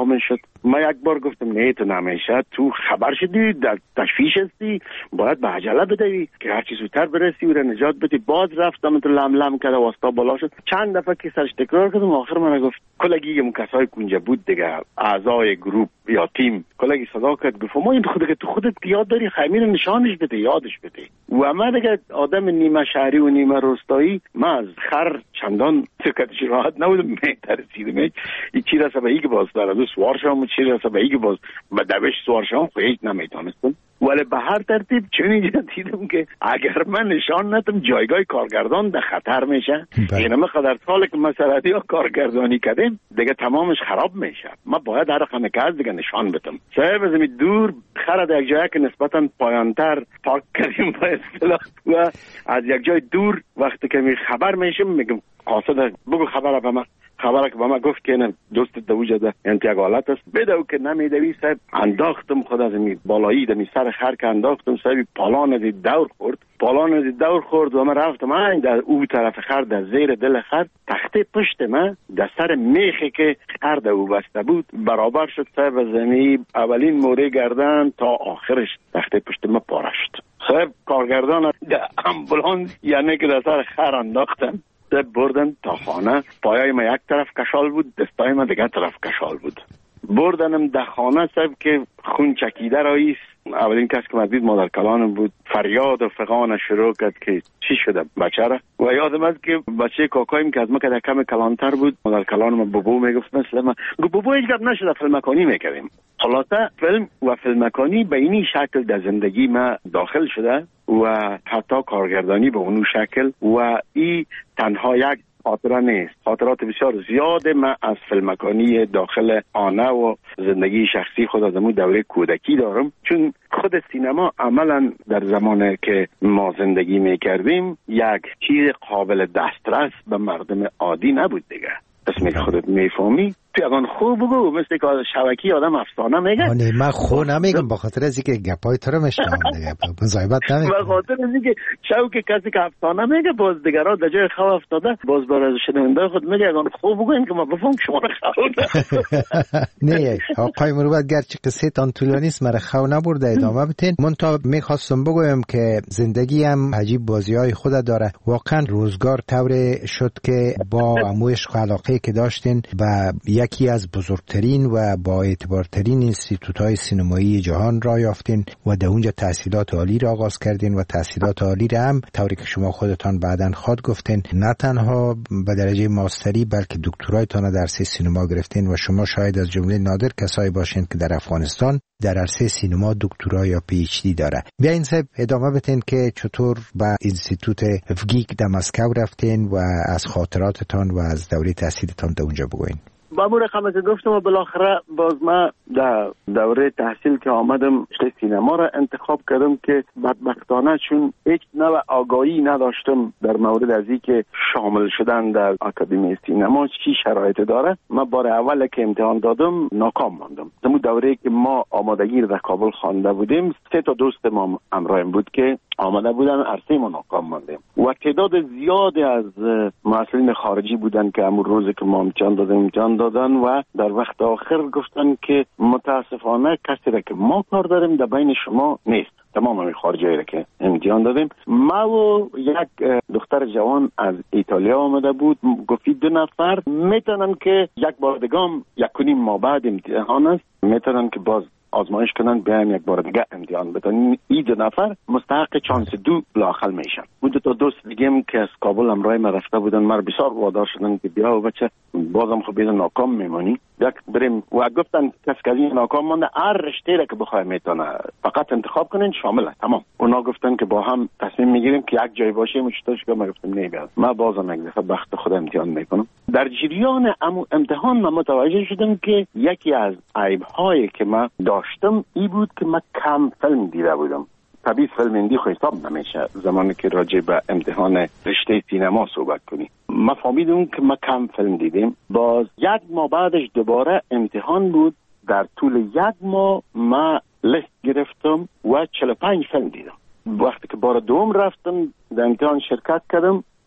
امتحان شد. من یک بار گفتم نه تو نمیشه، تو خبر شدی در تشویش هستی، باید به عجله بدوی که هر چی زودتر برسی و نجات بدی. باز رفتم تو لم لم کرد و واسطا بالا شد. چند دفعه که سرش تکرار کردم، آخر من گفت کلگی کسای کنجا بود دیگه، اعضای گروپ یا تیم، کلگی صدا کرد گفت ما این خودت یاد داری خیمین نشانش بده، یادش بده. و من دیگه آدم نیمه شهری و نیمه روستایی، من از خر چندان سکتش راحت نبودم، میترسیدم این چی رسه به ای که باز برای دو سوار شام و چی رسه به ای که باز به دوش سوار شام خواهیش نمیتونستم. ولی به هر ترتیب چون اینجا دیدم که اگر من نشان ندم جایگاه کارگردان در خطر میشه. این همه قدر ساله که مسئله ها کارگردانی کردیم دیگه تمامش خراب میشه. من باید هر رقم که از دیگه نشان بدم. صاحب از دور خرد یک جایی که نسبتا پایانتر پارک کردیم با اصطلاح و از یک جای دور وقتی که می خبر میشم میگم قاصد بگو خبر به من. خبره که با ما گفت که نه دوست دوجه ده انتقالات است بدو که نمیدوی. صاحب انداختم خود از می بالایی دمی سر خر که انداختم. صاحب پالان از دور خورد و من رفتم این در او طرف خر در زیر دل خر تخته پشت من در سر میخی که خر در او بسته بود برابر شد. صاحب زمین اولین موره گردن تا آخرش تخته پشت من پاره شد. صاحب کارگردان در امبولانس یعنی که در سر خر انداختن بردن تا خانه. پایای ما یک طرف کشال بود، دستای ما دیگه طرف کشال بود. بردنم در خانه. صاحب که خون چکیده راییست. اولین کس که مدید مادر کلانم بود. فریاد و فغان شروع کرد که چی شده بچه را. و یادم است که بچه کاکایم که از ما که کم کلانتر بود مادر کلانم بابو میگفت مثل من گفت بابو هیچ گپ نشده فیلمکانی میکردیم. حالاتا فیلم و فیلمکانی به اینی شکل در زندگی ما داخل شده و حتی کارگردانی به اونو شکل و ای تنها یک خاطره نیست. خاطرات بسیار زیاده من از فیلمکانی داخل آنه و زندگی شخصی خود از امون دوره کودکی دارم. چون خود سینما عملا در زمانی که ما زندگی میکردیم یک چیز قابل دسترس به مردم عادی نبود دیگه. اسمی خودت میفهمی تو اگان خوب بگو مثل که شبکی آدم افسانه میگه.
نه من خو نمیگم به خاطر از اینکه گپای تو رو میشنوم دیگه مزایبت نمیگم.
به خاطر از اینکه شوک کسی که افسانه میگه باز دیگران در جای خو افتاده باز برای شنونده خود میگه اگان خوب بگو این که ما بفهم شما رو خو
نه آقای مروت گرچه قصه تان طولانی است مرا خو نبرده ادامه بتین. من تا میخواستم بگویم که زندگی هم عجیب بازی‌های خود داره. واقعا روزگار طوری شد که با عموش علاقه که داشتین و یکی از بزرگترین و با اعتبارترین انستیتوت‌های سینمایی جهان را یافتین و در اونجا تحصیلات عالی را آغاز کردین و تحصیلات عالی را هم طوری که شما خودتان بعداً خود گفتین نه تنها به درجه ماستری بلکه دکترایتان در عرصه سینما گرفتین و شما شاید از جمله نادر کسایی باشین که در افغانستان در عرصه سینما دکترا یا پی اچ دی داره. بیاین صاحب ادامه بدین که چطور به انستیتوت افگیک در مسکو رفتین و از خاطراتتان و از دوره تحصیلتان در اونجا بگوین.
با مور خمسه گفتم و بالاخره باز ما در دوره تحصیل که آمدم سینما را انتخاب کردم که بدبختانه چون هیچ نوع آگاهی نداشتم در مورد از این که شامل شدن در آکادمی سینما چی شرایط داره. من بار اول که امتحان دادم ناکام ماندم. در دوره که ما آمادگی را در کابل خوانده بودیم 3 تا دوست ما همراهم بود که آمده بودن عرصه ما ناکام ماندیم و تعداد زیادی از مسئولین خارجی بودن که همون روزی که ما امتحان دادن و در وقت آخر گفتن که متاسفانه کسی را که ما کار داریم در بین شما نیست. تمام همین خارجی را که امتحان دادیم ما و یک دختر جوان از ایتالیا آمده بود گفت 2 نفر میتونن که یک بار دیگه 1.5 ماه بعد امتحان است میتونن که باز آزمایش کنن بیایم یک بار دیگه امتحان بدن. این 2 نفر مستحق چانس 2 لااقل میشن. بود تا دوست دیگه که از کابل همراه ما رفته بودن مر بسیار وادار شدن که بیا و بچه بازم خب بیدن ناکام میمونی یک بریم و گفتن کس که این ناکام مانده هر رشته را که بخواه میتونه فقط انتخاب کنین شامل است تمام. اونا گفتن که با هم تصمیم میگیریم که یک جای باشیم و چطورش که ما گفتم نه بیاد ما بازم یک دفعه بخت خود امتحان میکنم. در جریان امتحان من متوجه شدم که یکی از عیب‌هایی که ما داشتم این بود که من کم فیلم دیده بودم. طبیعی فیلم هندی خو حساب نمیشه زمانی که راجع به امتحان رشته سینما صحبت کنی. ما فهمیدم که ما کم فیلم دیدیم. باز 1 ماه بعدش دوباره امتحان بود. در طول 1 ماه ما لیست گرفتم و 45 فیلم دیدم. وقتی که بار دوم رفتم در امتحان شرکت کردم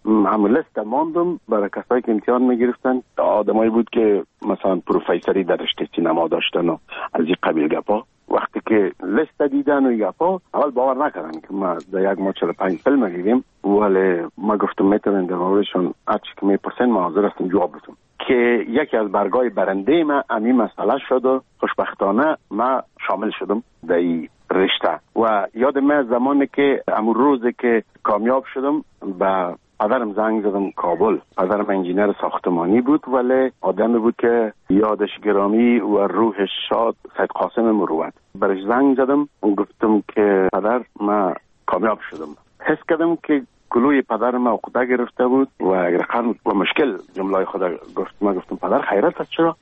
هم لیست ماندم برای کسایی که امتحان میگرفتن. آدمایی بود که مثلا پروفیسوری در رشته سینما داشتن و از این قبیل گپا. وقتی که لیست دیدن و گپا اول باور نکردن که ما در یک ما 45 فیلم دیدیم، ولی ما گفتم میتونن در موردشون هرچی که میپرسن ما حاضر هستم جواب بدم. که یکی از برگای برنده ما همین مسئله شد و خوشبختانه ما شامل شدم در این رشته. و یاد من زمانی که امون روزی که کامیاب شدم به پدرم زنگ زدم کابل. پدرم انجینر ساختمانی بود ولی آدمی بود که یادش گرامی و روحش شاد، سید قاسم مروت. برش زنگ زدم و گفتم که پدر ما کامیاب شدم. حس کردم که گلوی پدر ما عقده گرفته بود و رقم و مشکل جمله خدا گفت. ما گفتم پدر خیرت است چرا؟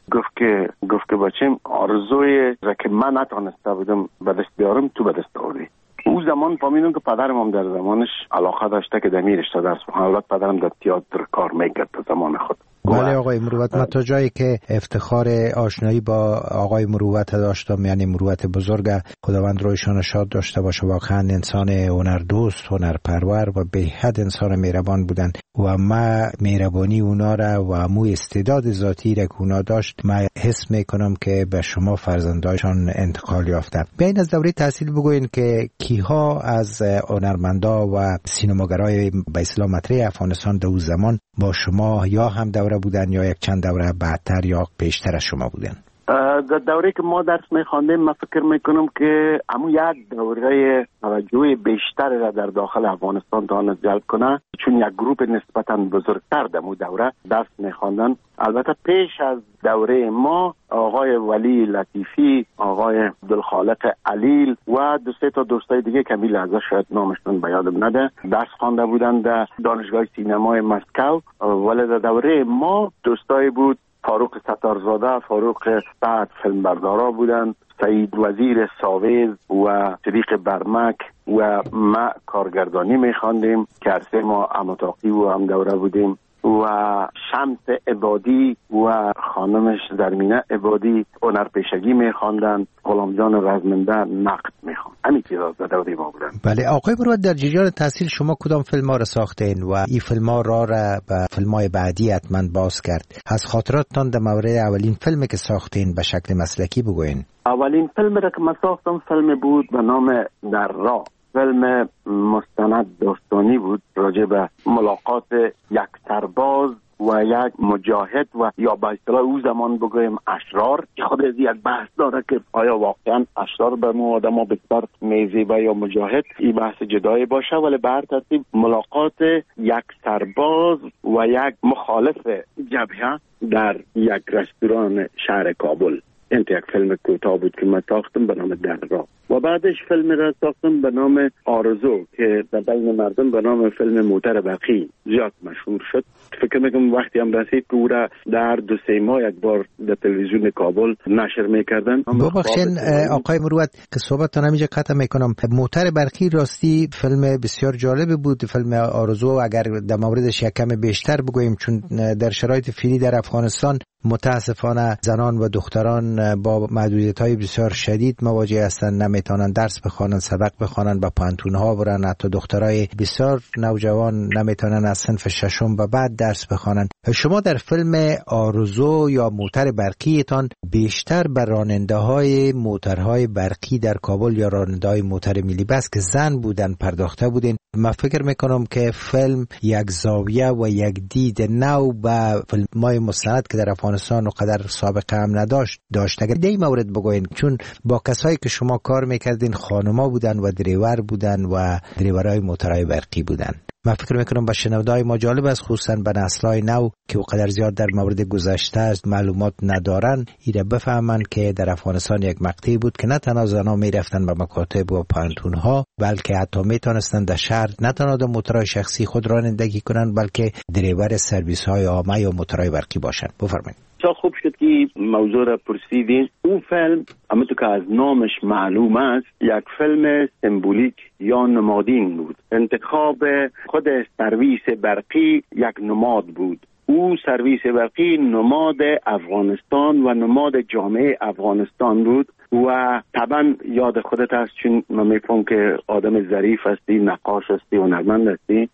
گفت که بچم آرزوی را که من نتونسته بودم به دست بیارم تو به دست آوردی. او زمان فهمیدم که پدرم هم در زمانش علاقه داشته که در رشته درس بخونه. البته پدرم در تئاتر کار میکرد در زمان خود.
بله آقای مروت، من تا جایی که افتخار آشنایی با آقای مروت داشتم، یعنی مروت بزرگ، خداوند رویشان شاد داشته باشه، واقعا انسان هنردوست، هنرپرور و به حد انسان مهربان بودن و ما مهربانی اونا را و مو استعداد ذاتی را که اونا داشت ما حس میکنم که به شما فرزندایشان انتقال یافتن. بیاین از دوره تحصیل بگوین که کیها از هنرمندا و سینماگرای به اصطلاح مطرح افغانستان در اون زمان با شما یا هم دوره بودن یا یک چند دوره بعدتر یا پیشتر از شما بودن؟
در دوره که ما درس میخواندیم من فکر میکنم که همون یک دوره توجه بیشتر را در داخل افغانستان تواند جلب کنه، چون یک گروپ نسبتا بزرگتر در اون دوره درس میخواندن. البته پیش از دوره ما آقای ولی لطیفی، آقای عبدالخالق علیل و دو سه تا دوستای دیگه که لحظه شاید نامشون به یادم نده درس خوانده بودن در دانشگاه سینمای مسکو. ولی در دوره ما دوستای بود فاروق ستارزاده، فاروق سعد فیلمبردارا بودن، سعید وزیر ساویز و صدیق برمک و ما کارگردانی میخواندیم که هر ما اماتاقی و هم دوره بودیم و شمس عبادی و خانمش زرمینه عبادی هنرپیشگی میخواندن، غلام جان رزمنده نقد میخواند. همین چیزا در دوره ما بودن.
بله آقای مروت، در جریان تحصیل شما کدام فیلم ها را ساختین و این فیلم ها را به فیلم های بعدی حتما باز کرد؟ از خاطراتتان در مورد اولین فیلمی که ساختین به شکل مسلکی بگوین.
اولین فیلمی را که من ساختم فیلم بود به نام در راه. فیلم مستند داستانی بود راجع به ملاقات یک سرباز و یک مجاهد و یا به اصطلاح او زمان بگویم اشرار، که خود از یک بحث داره که آیا واقعا اشرار به ما آدم بسیار میزیبه یا مجاهد، این بحث جدایی باشه. ولی به هر ترتیب ملاقات یک سرباز و یک مخالف جبهه در یک رستوران شهر کابل. این یک فیلم کوتاه بود که من ساختم به نام در راه و بعدش فیلم را ساختم به نام آرزو که در بین مردم به نام فیلم موتر برقی زیاد مشهور شد. فکر میکنم وقتی هم رسید که او را در 2-3 ماه یک بار در تلویزیون کابل نشر میکردن.
ببخشید آقای مروت که صحبتتان همینجا قطع میکنم. موتر برقی راستی فیلم بسیار جالب بود. فیلم آرزو اگر در موردش یک کم بیشتر بگوییم، چون در شرایط فعلی در افغانستان متاسفانه زنان و دختران با محدودیت‌های بسیار شدید مواجه هستند، نمیتونن درس بخوانن، سبق بخوانن، با پانتون‌ها برن. حتی دخترای بسیار نوجوان نمیتونن از صنف ششم و بعد درس بخوانن. شما در فیلم آرزو یا موتر برقیتان بیشتر بر راننده‌های موترهای برقی در کابل یا راننده‌های موتر ملی بس که زن بودن پرداخته بودین. من فکر میکنم که فیلم یک زاویه و یک دید نو به فیلم‌های مستند که در افغانستان و قدر سابقه هم داشت. اگر دی مورد بگوین، چون با کسایی که شما کار میکردین خانما بودن و دریور بودن و دریورای موترهای برقی بودن. من فکر میکنم با شنونده‌های ما جالب است، خصوصا به نسل‌های نو که وقدر زیاد در مورد گذشته است معلومات ندارن، ایره بفهمن که در افغانستان یک مقطعی بود که نه تنها زنان میرفتن به مکاتب و پانتون‌ها، بلکه حتی میتونستن در شهر نه تنها در موترهای شخصی خود رانندگی کنن، بلکه دریور سرویس‌های عامه یا موترهای برقی باشن. بفرمایید.
خوب شد که موضوع را پرسیدین. اون فیلم همونطور که از نامش معلوم است یک فیلم سمبولیک یا نمادین بود. انتخاب خود سرویس برقی یک نماد بود. او سرویس برقی نماد افغانستان و نماد جامعه افغانستان بود و طبعا یاد خودت هست، چون من میفهم که آدم ظریف هستی، نقاش هستی، هنرمند هستی.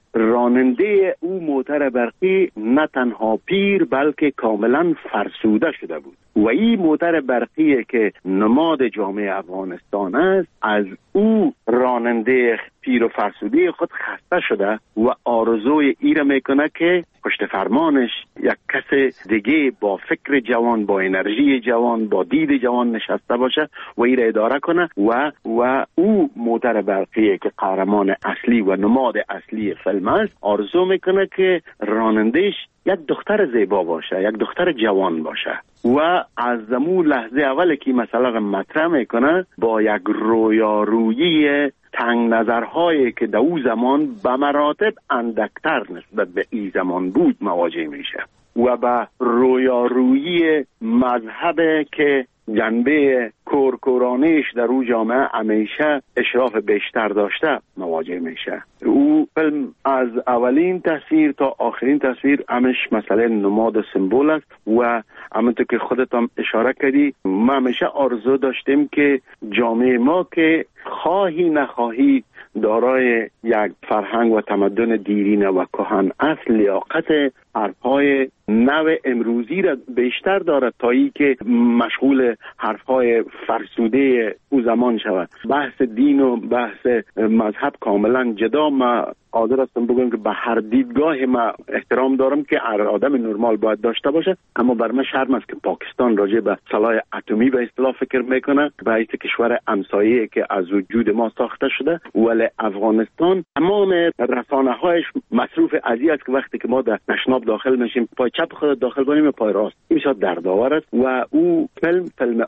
راننده او موتر برقی نه تنها پیر بلکه کاملا فرسوده شده بود و این موتر برقی که نماد جامعه افغانستان است از او راننده پیر و فرسوده خود خسته شده و آرزوی ای را میکنه که پشت فرمانش یک کس دیگه با فکر جوان، با انرژی جوان، با دید جوان نشسته باشه و ای را اداره کنه و او موتر برقی که قهرمان اصلی و نماد اصلی فیلم است آرزو میکنه که رانندهش یک دختر زیبا باشه، یک دختر جوان باشه و از زمون لحظه اول که مسئله را مطرح میکنه با یک رویارویی تنگ نظرهایی که در او زمان به مراتب اندکتر نسبت به این زمان بود مواجه میشه و به رویارویی مذهب که جنبه کورکورانیش در او جامعه همیشه اشراف بیشتر داشته مواجه میشه. او فیلم از اولین تصویر تا آخرین تصویر همش مسئله نماد سمبول است و همونطور که خودت هم اشاره کردی ما همیشه آرزو داشتیم که جامعه ما که خواهی نخواهی دارای یک فرهنگ و تمدن دیرینه و کهن اصل لیاقت حرفهای نو امروزی را بیشتر دارد تا ای که مشغول حرفهای فرسوده او زمان شود. بحث دین و بحث مذهب کاملا جدا. ما قادر هستم بگم که به هر دیدگاه ما احترام دارم که هر آدم نرمال باید داشته باشه، اما بر من شرم است که پاکستان راجع به سلاح اتمی به اصطلاح فکر میکنه به حیث کشور همسایه‌ای که از وجود ما ساخته شده، ولی افغانستان تمام رسانه‌هایش مصروف ازی است که وقتی که ما در تشناب داخل میشیم پای چپ خود داخل کنیم و پای راست این بسیار دردآور است و او فیلم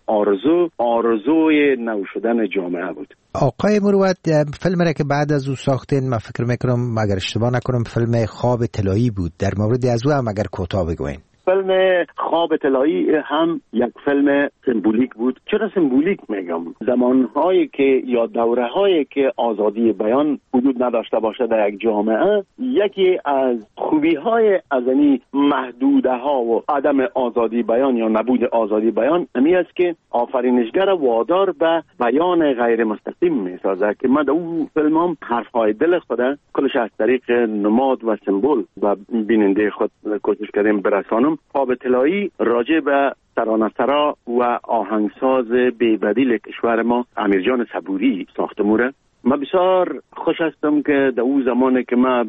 آرزوی نو شدن جامعه بود.
آقای مروت، فیلم را که بعد از او ساختین من فکر میکنم اگر اشتباه نکنم فیلم خواب طلایی بود، در مورد از او هم اگر کوتاه بگوین.
فیلم خواب طلایی هم یک فیلم سمبولیک بود. چرا سمبولیک میگم؟ زمانهایی که یا دوره‌هایی که آزادی بیان وجود نداشته باشه در یک جامعه، یکی از خوبی‌های از این محدوده‌ها و عدم آزادی بیان یا نبود آزادی بیان همین است که آفرینشگر وادار به بیان غیر مستقیم می‌سازه که من در اون فیلمم حرف‌های دل خود کلش از طریق نماد و سمبل و بیننده خود کوشش کردیم برسانم. خواب طلایی راجع به ترانه‌سرا و آهنگساز بی‌بدیل کشور ما امیرجان صبوری ساخته موره. من بسیار خوش هستم که در اون زمانی که من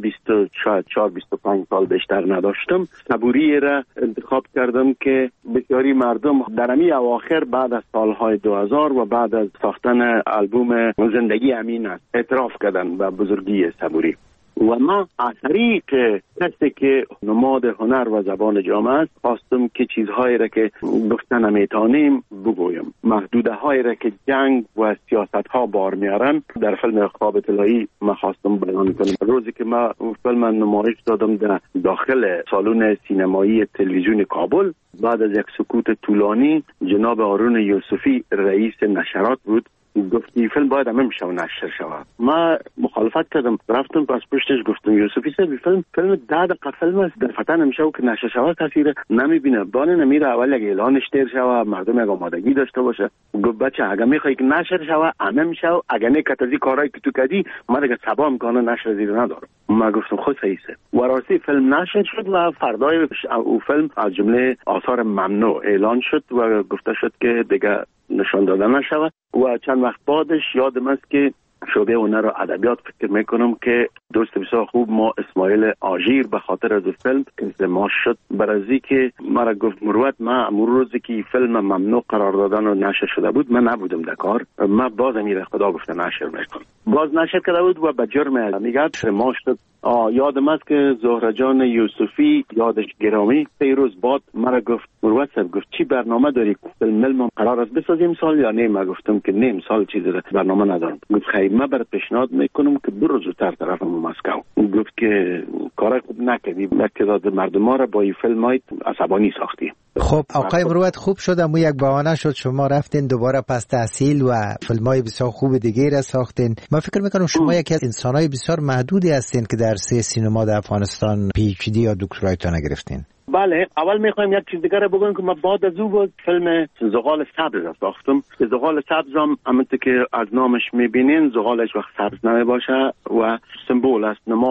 24-25 سال بیشتر نداشتم صبوری را انتخاب کردم که بسیاری مردم در امی اواخر بعد از سالهای 2000 و بعد از ساختن آلبوم زندگی امین است اعتراف کردن به بزرگی صبوری و ما از طریق کسی که نماد هنر و زبان جامعه است خواستم که چیزهایی را که گفتن نمیتونیم بگویم، محدوده هایی را که جنگ و سیاست ها بار میارن در فیلم خواب طلایی ما خواستم بیان کنم. روزی که ما فیلم نمایش دادم در داخل سالن سینمایی تلویزیون کابل، بعد از یک سکوت طولانی جناب هارون یوسفی رئیس نشرات بود گفتی فیلم باید همه میشه و نشر شود. ما مخالفت کردم، رفتم پس پشتش گفتم یوسفی صاحب فیلم 10 دقیقه فیلم است در فتن نمیشه و که نشر شود کسی نمیبینه، بانه نمیره اول یک اعلانش تیر شود مردم یک آمادگی داشته باشه. گفت بچه اگه میخوای که نشر شود همه میشه و اگه نه کتازی کارایی که تو کردی ما دیگه سبا میکنه نشر زیر ندارم. ما گفتم خود صحیحه و راستی فیلم نشر شد و فردای او فیلم از جمله آثار ممنوع اعلان شد و گفته شد که دیگه نشان داده نشود و چند وقت بعدش یادم است که شعبه هنر و ادبیات فکر میکنم که دوست بسیار خوب ما اسماعیل آژیر به خاطر از فیلم انضمام شد برازی که مرا گفت مروت ما روزی که فیلم ممنوع قرار دادن و نشر شده بود من نبودم در کار، ما باز امیر خدا گفته نشر میکنم، باز نشر کرده بود و به جرم میگه ما شد. یادم است که زهره جان یوسفی یادش گرامی 3 روز بعد مرا گفت مروت صاحب گفت چی برنامه داری فیلم قرار است بسازیم سال یا نه؟ من گفتم که نه امسال چیزی برنامه ندارم. گفت خیر من برات پیشنهاد میکنم که برو زودتر طرف مسکو. گفت که کار خوب نکردی، تعداد مردم را با این فیلم عصبانی ساختی.
خب آقای مروت خوب شد اما یک بهانه شد شما رفتین دوباره پس تحصیل و فیلمای بسیار خوب دیگه را ساختین. من فکر میکنم شما یکی از انسانای بسیار محدودی هستین که در سینما در افغانستان PhD یا دکترایتون گرفتین.
بله، اول میخوایم یک چیز دیگه را بگم که من بعد از او فیلم زغال سبز را ساختم. زغال سبز هم همونطور که از نامش میبینین زغالش وقت سبز نمی باشه و سمبول است، نماد است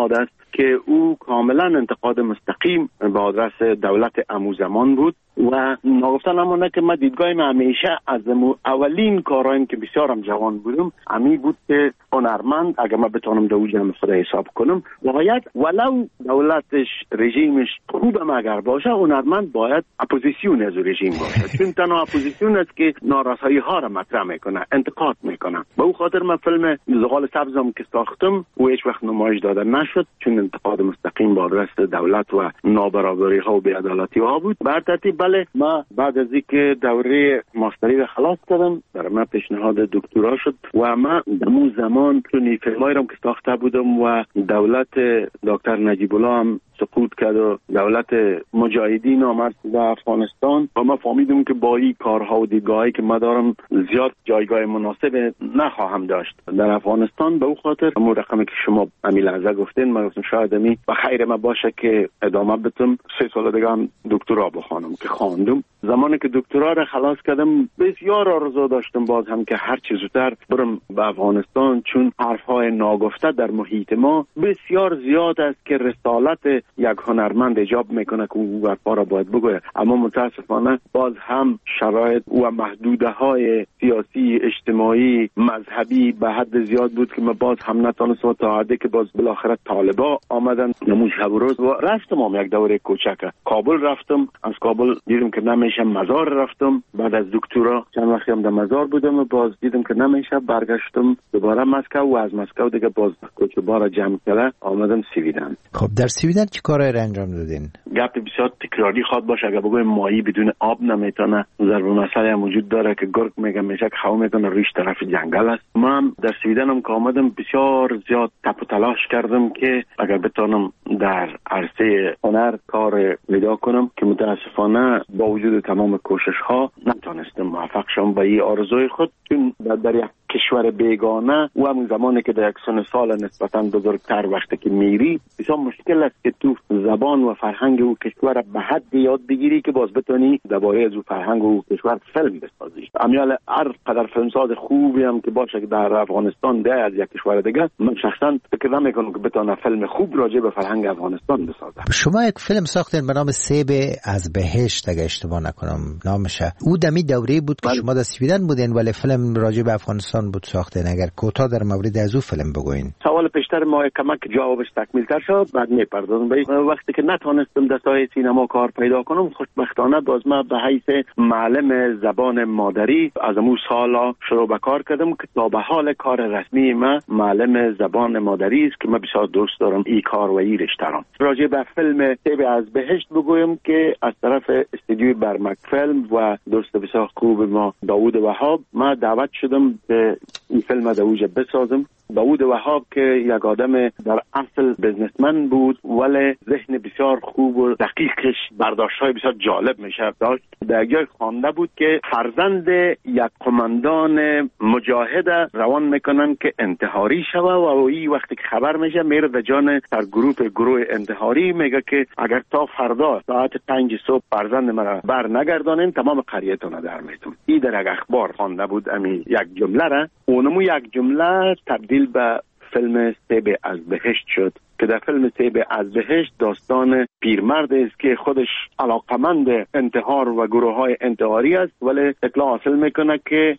که او کاملا انتقاد مستقیم به آدرس دولت اموزمان بود و ناگفتن همونه که من دیدگاهیم همیشه از اولین کارهایم که بسیارم جوان بودم امی بود که هنرمند اگر من بتونم دو جمع خدا حساب کنم باید ولو دولتش رژیمش خوبم اگر باشه هنرمند باید اپوزیسیون از رژیم باشه چون تنها اپوزیسیون است که نارسایی ها را مطرح میکنه انتقاد میکنه. به او خاطر من فیلم زغال سبزم که ساختم و هیچ وقت نمایش داده نشد چون انتقاد مستقیم با آدرس دولت و نابرابری ها و بی‌عدالتی ها بود. بعد بله ما بعد از اینکه دوره ماستری را خلاص کردم در من پیشنهاد دکترا شد و ما دمو زمان چون فیلمایی را که ساخته بودم و دولت دکتر نجیب الله هم سقوط کرد و دولت مجاهدین آمد در افغانستان و ما فهمیدم که با این کارها و دیدگاهی که ما دارم زیاد جایگاه مناسب نخواهم داشت در افغانستان. به او خاطر همون رقمی که شما امی لحظه گفتین من گفتم شاید امی و خیر ما باشه که ادامه بدم 3 سال دیگه هم دکترا بخوانم که خواندم. زمانی که دکترا را خلاص کردم بسیار آرزو داشتم باز هم که هر چه زودتر برم به افغانستان چون حرفهای ناگفته در محیط ما بسیار زیاد است که رسالت یک هنرمند ایجاب میکنه که او حرفا را باید بگوید اما متاسفانه باز هم شرایط و محدوده های سیاسی اجتماعی مذهبی به حد زیاد بود که ما باز هم نتونستم تا حدی که باز بالاخره طالبا آمدن نموز شب روز و رفتم یک دوره کوچک کابل رفتم. از کابل دیدم که نمیشه مزار رفتم. بعد از دکترا چند وقتی هم در مزار بودم و باز دیدم که نمیشه برگشتم دوباره مسکو و از مسکو دیگه باز کوچه بارا جمع کرده آمدم سویدن.
خب در سویدن چه کارایی انجام دادین؟
گپ بسیار تکراری خواد باشه اگر بگویم ماهی بدون آب نمیتونه ضرب مسئله هم وجود داره که گرگ میگه میشه که خو میکنه ریش طرف جنگل است. من در سویدن هم که آمدم بسیار زیاد تپ و تلاش کردم که اگر بتونم در عرصه هنر کار پیدا کنم که متاسفانه با وجود تمام کوشش ها نتونستم موفق شم به این آرزوی خود چون در یک کشور بیگانه و همون زمانی که در یک سن سال نسبتا بزرگتر وقتی که میری بسیار مشکل است که تو زبان و فرهنگ او کشور به حد یاد بگیری که باز بتونی درباره از او فرهنگ و کشور فیلم بسازی. امیال هر قدر فیلمساز خوبی هم که باشه که در افغانستان ده از یک کشور دیگه من شخصا فکر نمیکنم که بتونه فیلم خوب راجع به فرهنگ افغانستان بسازه.
شما یک فیلم ساختین به نام سیب از بهشت اگه اشتباه نکنم نامشه. او دمی دوره بود که شما در سویدن بودین ولی فیلم راجع به افغانستان بود ساختین. اگر کوتاه در مورد از او فیلم بگوین.
سوال پیشتر ما کمک جوابش تکمیل تر شد بعد میپردازم به وقتی که نتونستم در ساحه سینما کار پیدا کنم خوشبختانه باز ما به حیث معلم زبان مادری از امو سالا شروع به کار کردم که تا به حال کار رسمی ما معلم زبان مادری است که من بسیار دوست دارم این کار و این رشته را. راجع به فیلم سیب از بهشت بگویم که از طرف استودیوی برمک فیلم و دوست بسیار خوب ما داوود وهاب ما دعوت شدم که این فیلم در اوج بسازم. داوود وهاب که یک آدم در اصل بزنسمن بود ولی ذهن بسیار خوب و دقیقش برداشت‌های بسیار جالب میشه داشت. در جای خوانده بود که فرزند یک قماندان مجاهد روان میکنن که انتحاری شوه و این وقتی که خبر میشه میره به جان گروه انتحاری میگه که اگر تا فردا ساعت 5 صبح فرزند مرا بر نگردانین تمام قریه‌تون در میتون. این در یک اخبار خوانده بود امی یک جمله را اونمو یک جمله تبدیل به فیلم سیب از بهشت شد که در فیلم سیب از بهشت داستان پیرمرد است که خودش علاقمند انتحار و گروه‌های انتحاری است ولی اطلاع حاصل میکنه که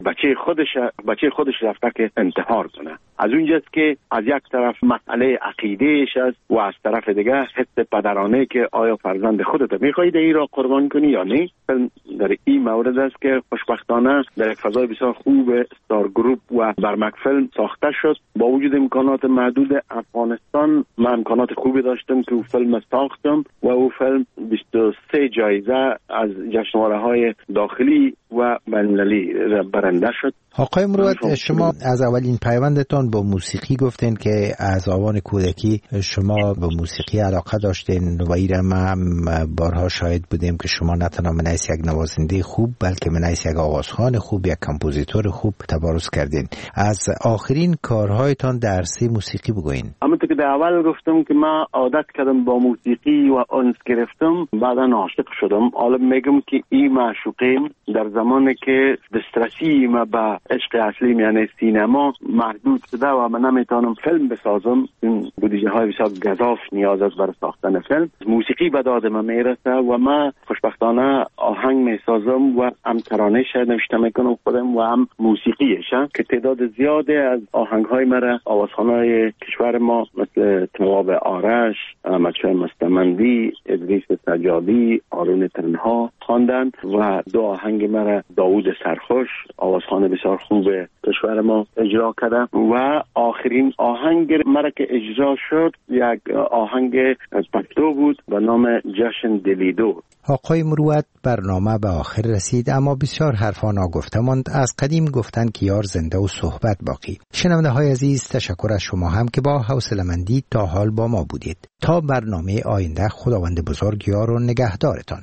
بچه خودش رفته که انتحار کنه. از اونجاست که از یک طرف مسئله عقیدهش است و از طرف دیگه حس پدرانه که آیا فرزند خودت میخواهی این را قربان کنی یا نه. فیلم در این مورد است که خوشبختانه در یک فضای بسیار خوب ستار گروپ و برمک فیلم ساخته شد. با وجود امکانات محدود افغانستان من امکانات خوبی داشتم که او فیلم ساختم و او فیلم 23 جایزه از جشنواره‌های داخلی و بین‌المللی برنده شد.
آقای مروت شما از اولین پیوندتان با موسیقی گفتین که از آوان کودکی شما به موسیقی علاقه داشتین و ایرم هم بارها شاهد بودیم که شما نه تنها منیس یک نوازنده خوب بلکه منیس یک آوازخوان خوب یک کمپوزیتور خوب تبارز کردین. از آخرین کارهایتان در عرصه موسیقی بگوین.
همونطور که در اول گفتم که من عادت کردم با موسیقی و انس گرفتم بعدا عاشق شدم. حالا میگم که این معشوقیم در زمانی که دسترسی ما به عشق اصلی یعنی سینما محدود شده و من نمیتونم فیلم بسازم، این بودجه های بسیار گزاف نیاز است برای ساختن فیلم. موسیقی به داد من میرسه و من خوشبختانه آهنگ میسازم و هم ترانه‌اش نوشته میکنم خودم و هم موسیقیش، که تعداد زیاده از آهنگ های مرا آوازخوان‌های کشور ما مثل تواب آرش، احمدشاه مستمندی، ادریس سجادی، آرون تنها خواندن و دو آهنگ مرا داوود سرخوش آوازخوان بسیار خوب کشور ما اجرا کرده و آخرین آهنگ مرا که اجرا شد یک آهنگ پشتو بود به نام جشن دلیدو.
آقای مروت، برنامه به آخر رسید، اما بسیار حرفا ناگفته ماند. از قدیم گفتند که یار زنده و صحبت باقی. شنونده های عزیز، تشکر از شما هم که با حوصله‌مندی تا حال با ما بودید. تا برنامه آینده، خداوند بزرگ یار و نگهدارتان.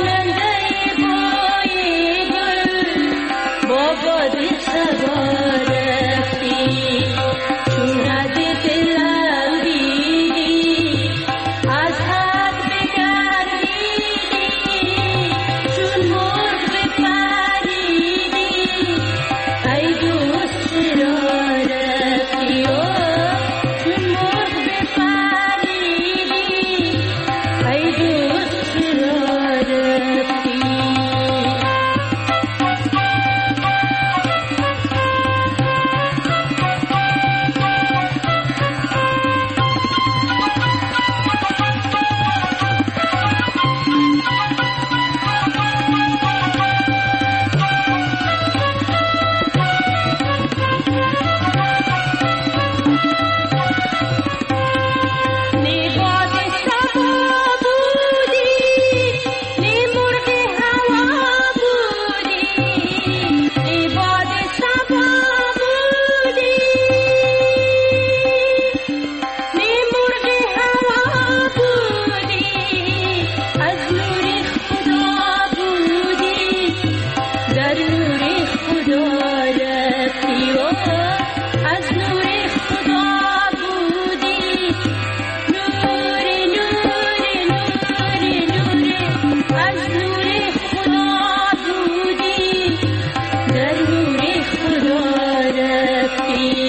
Baba ای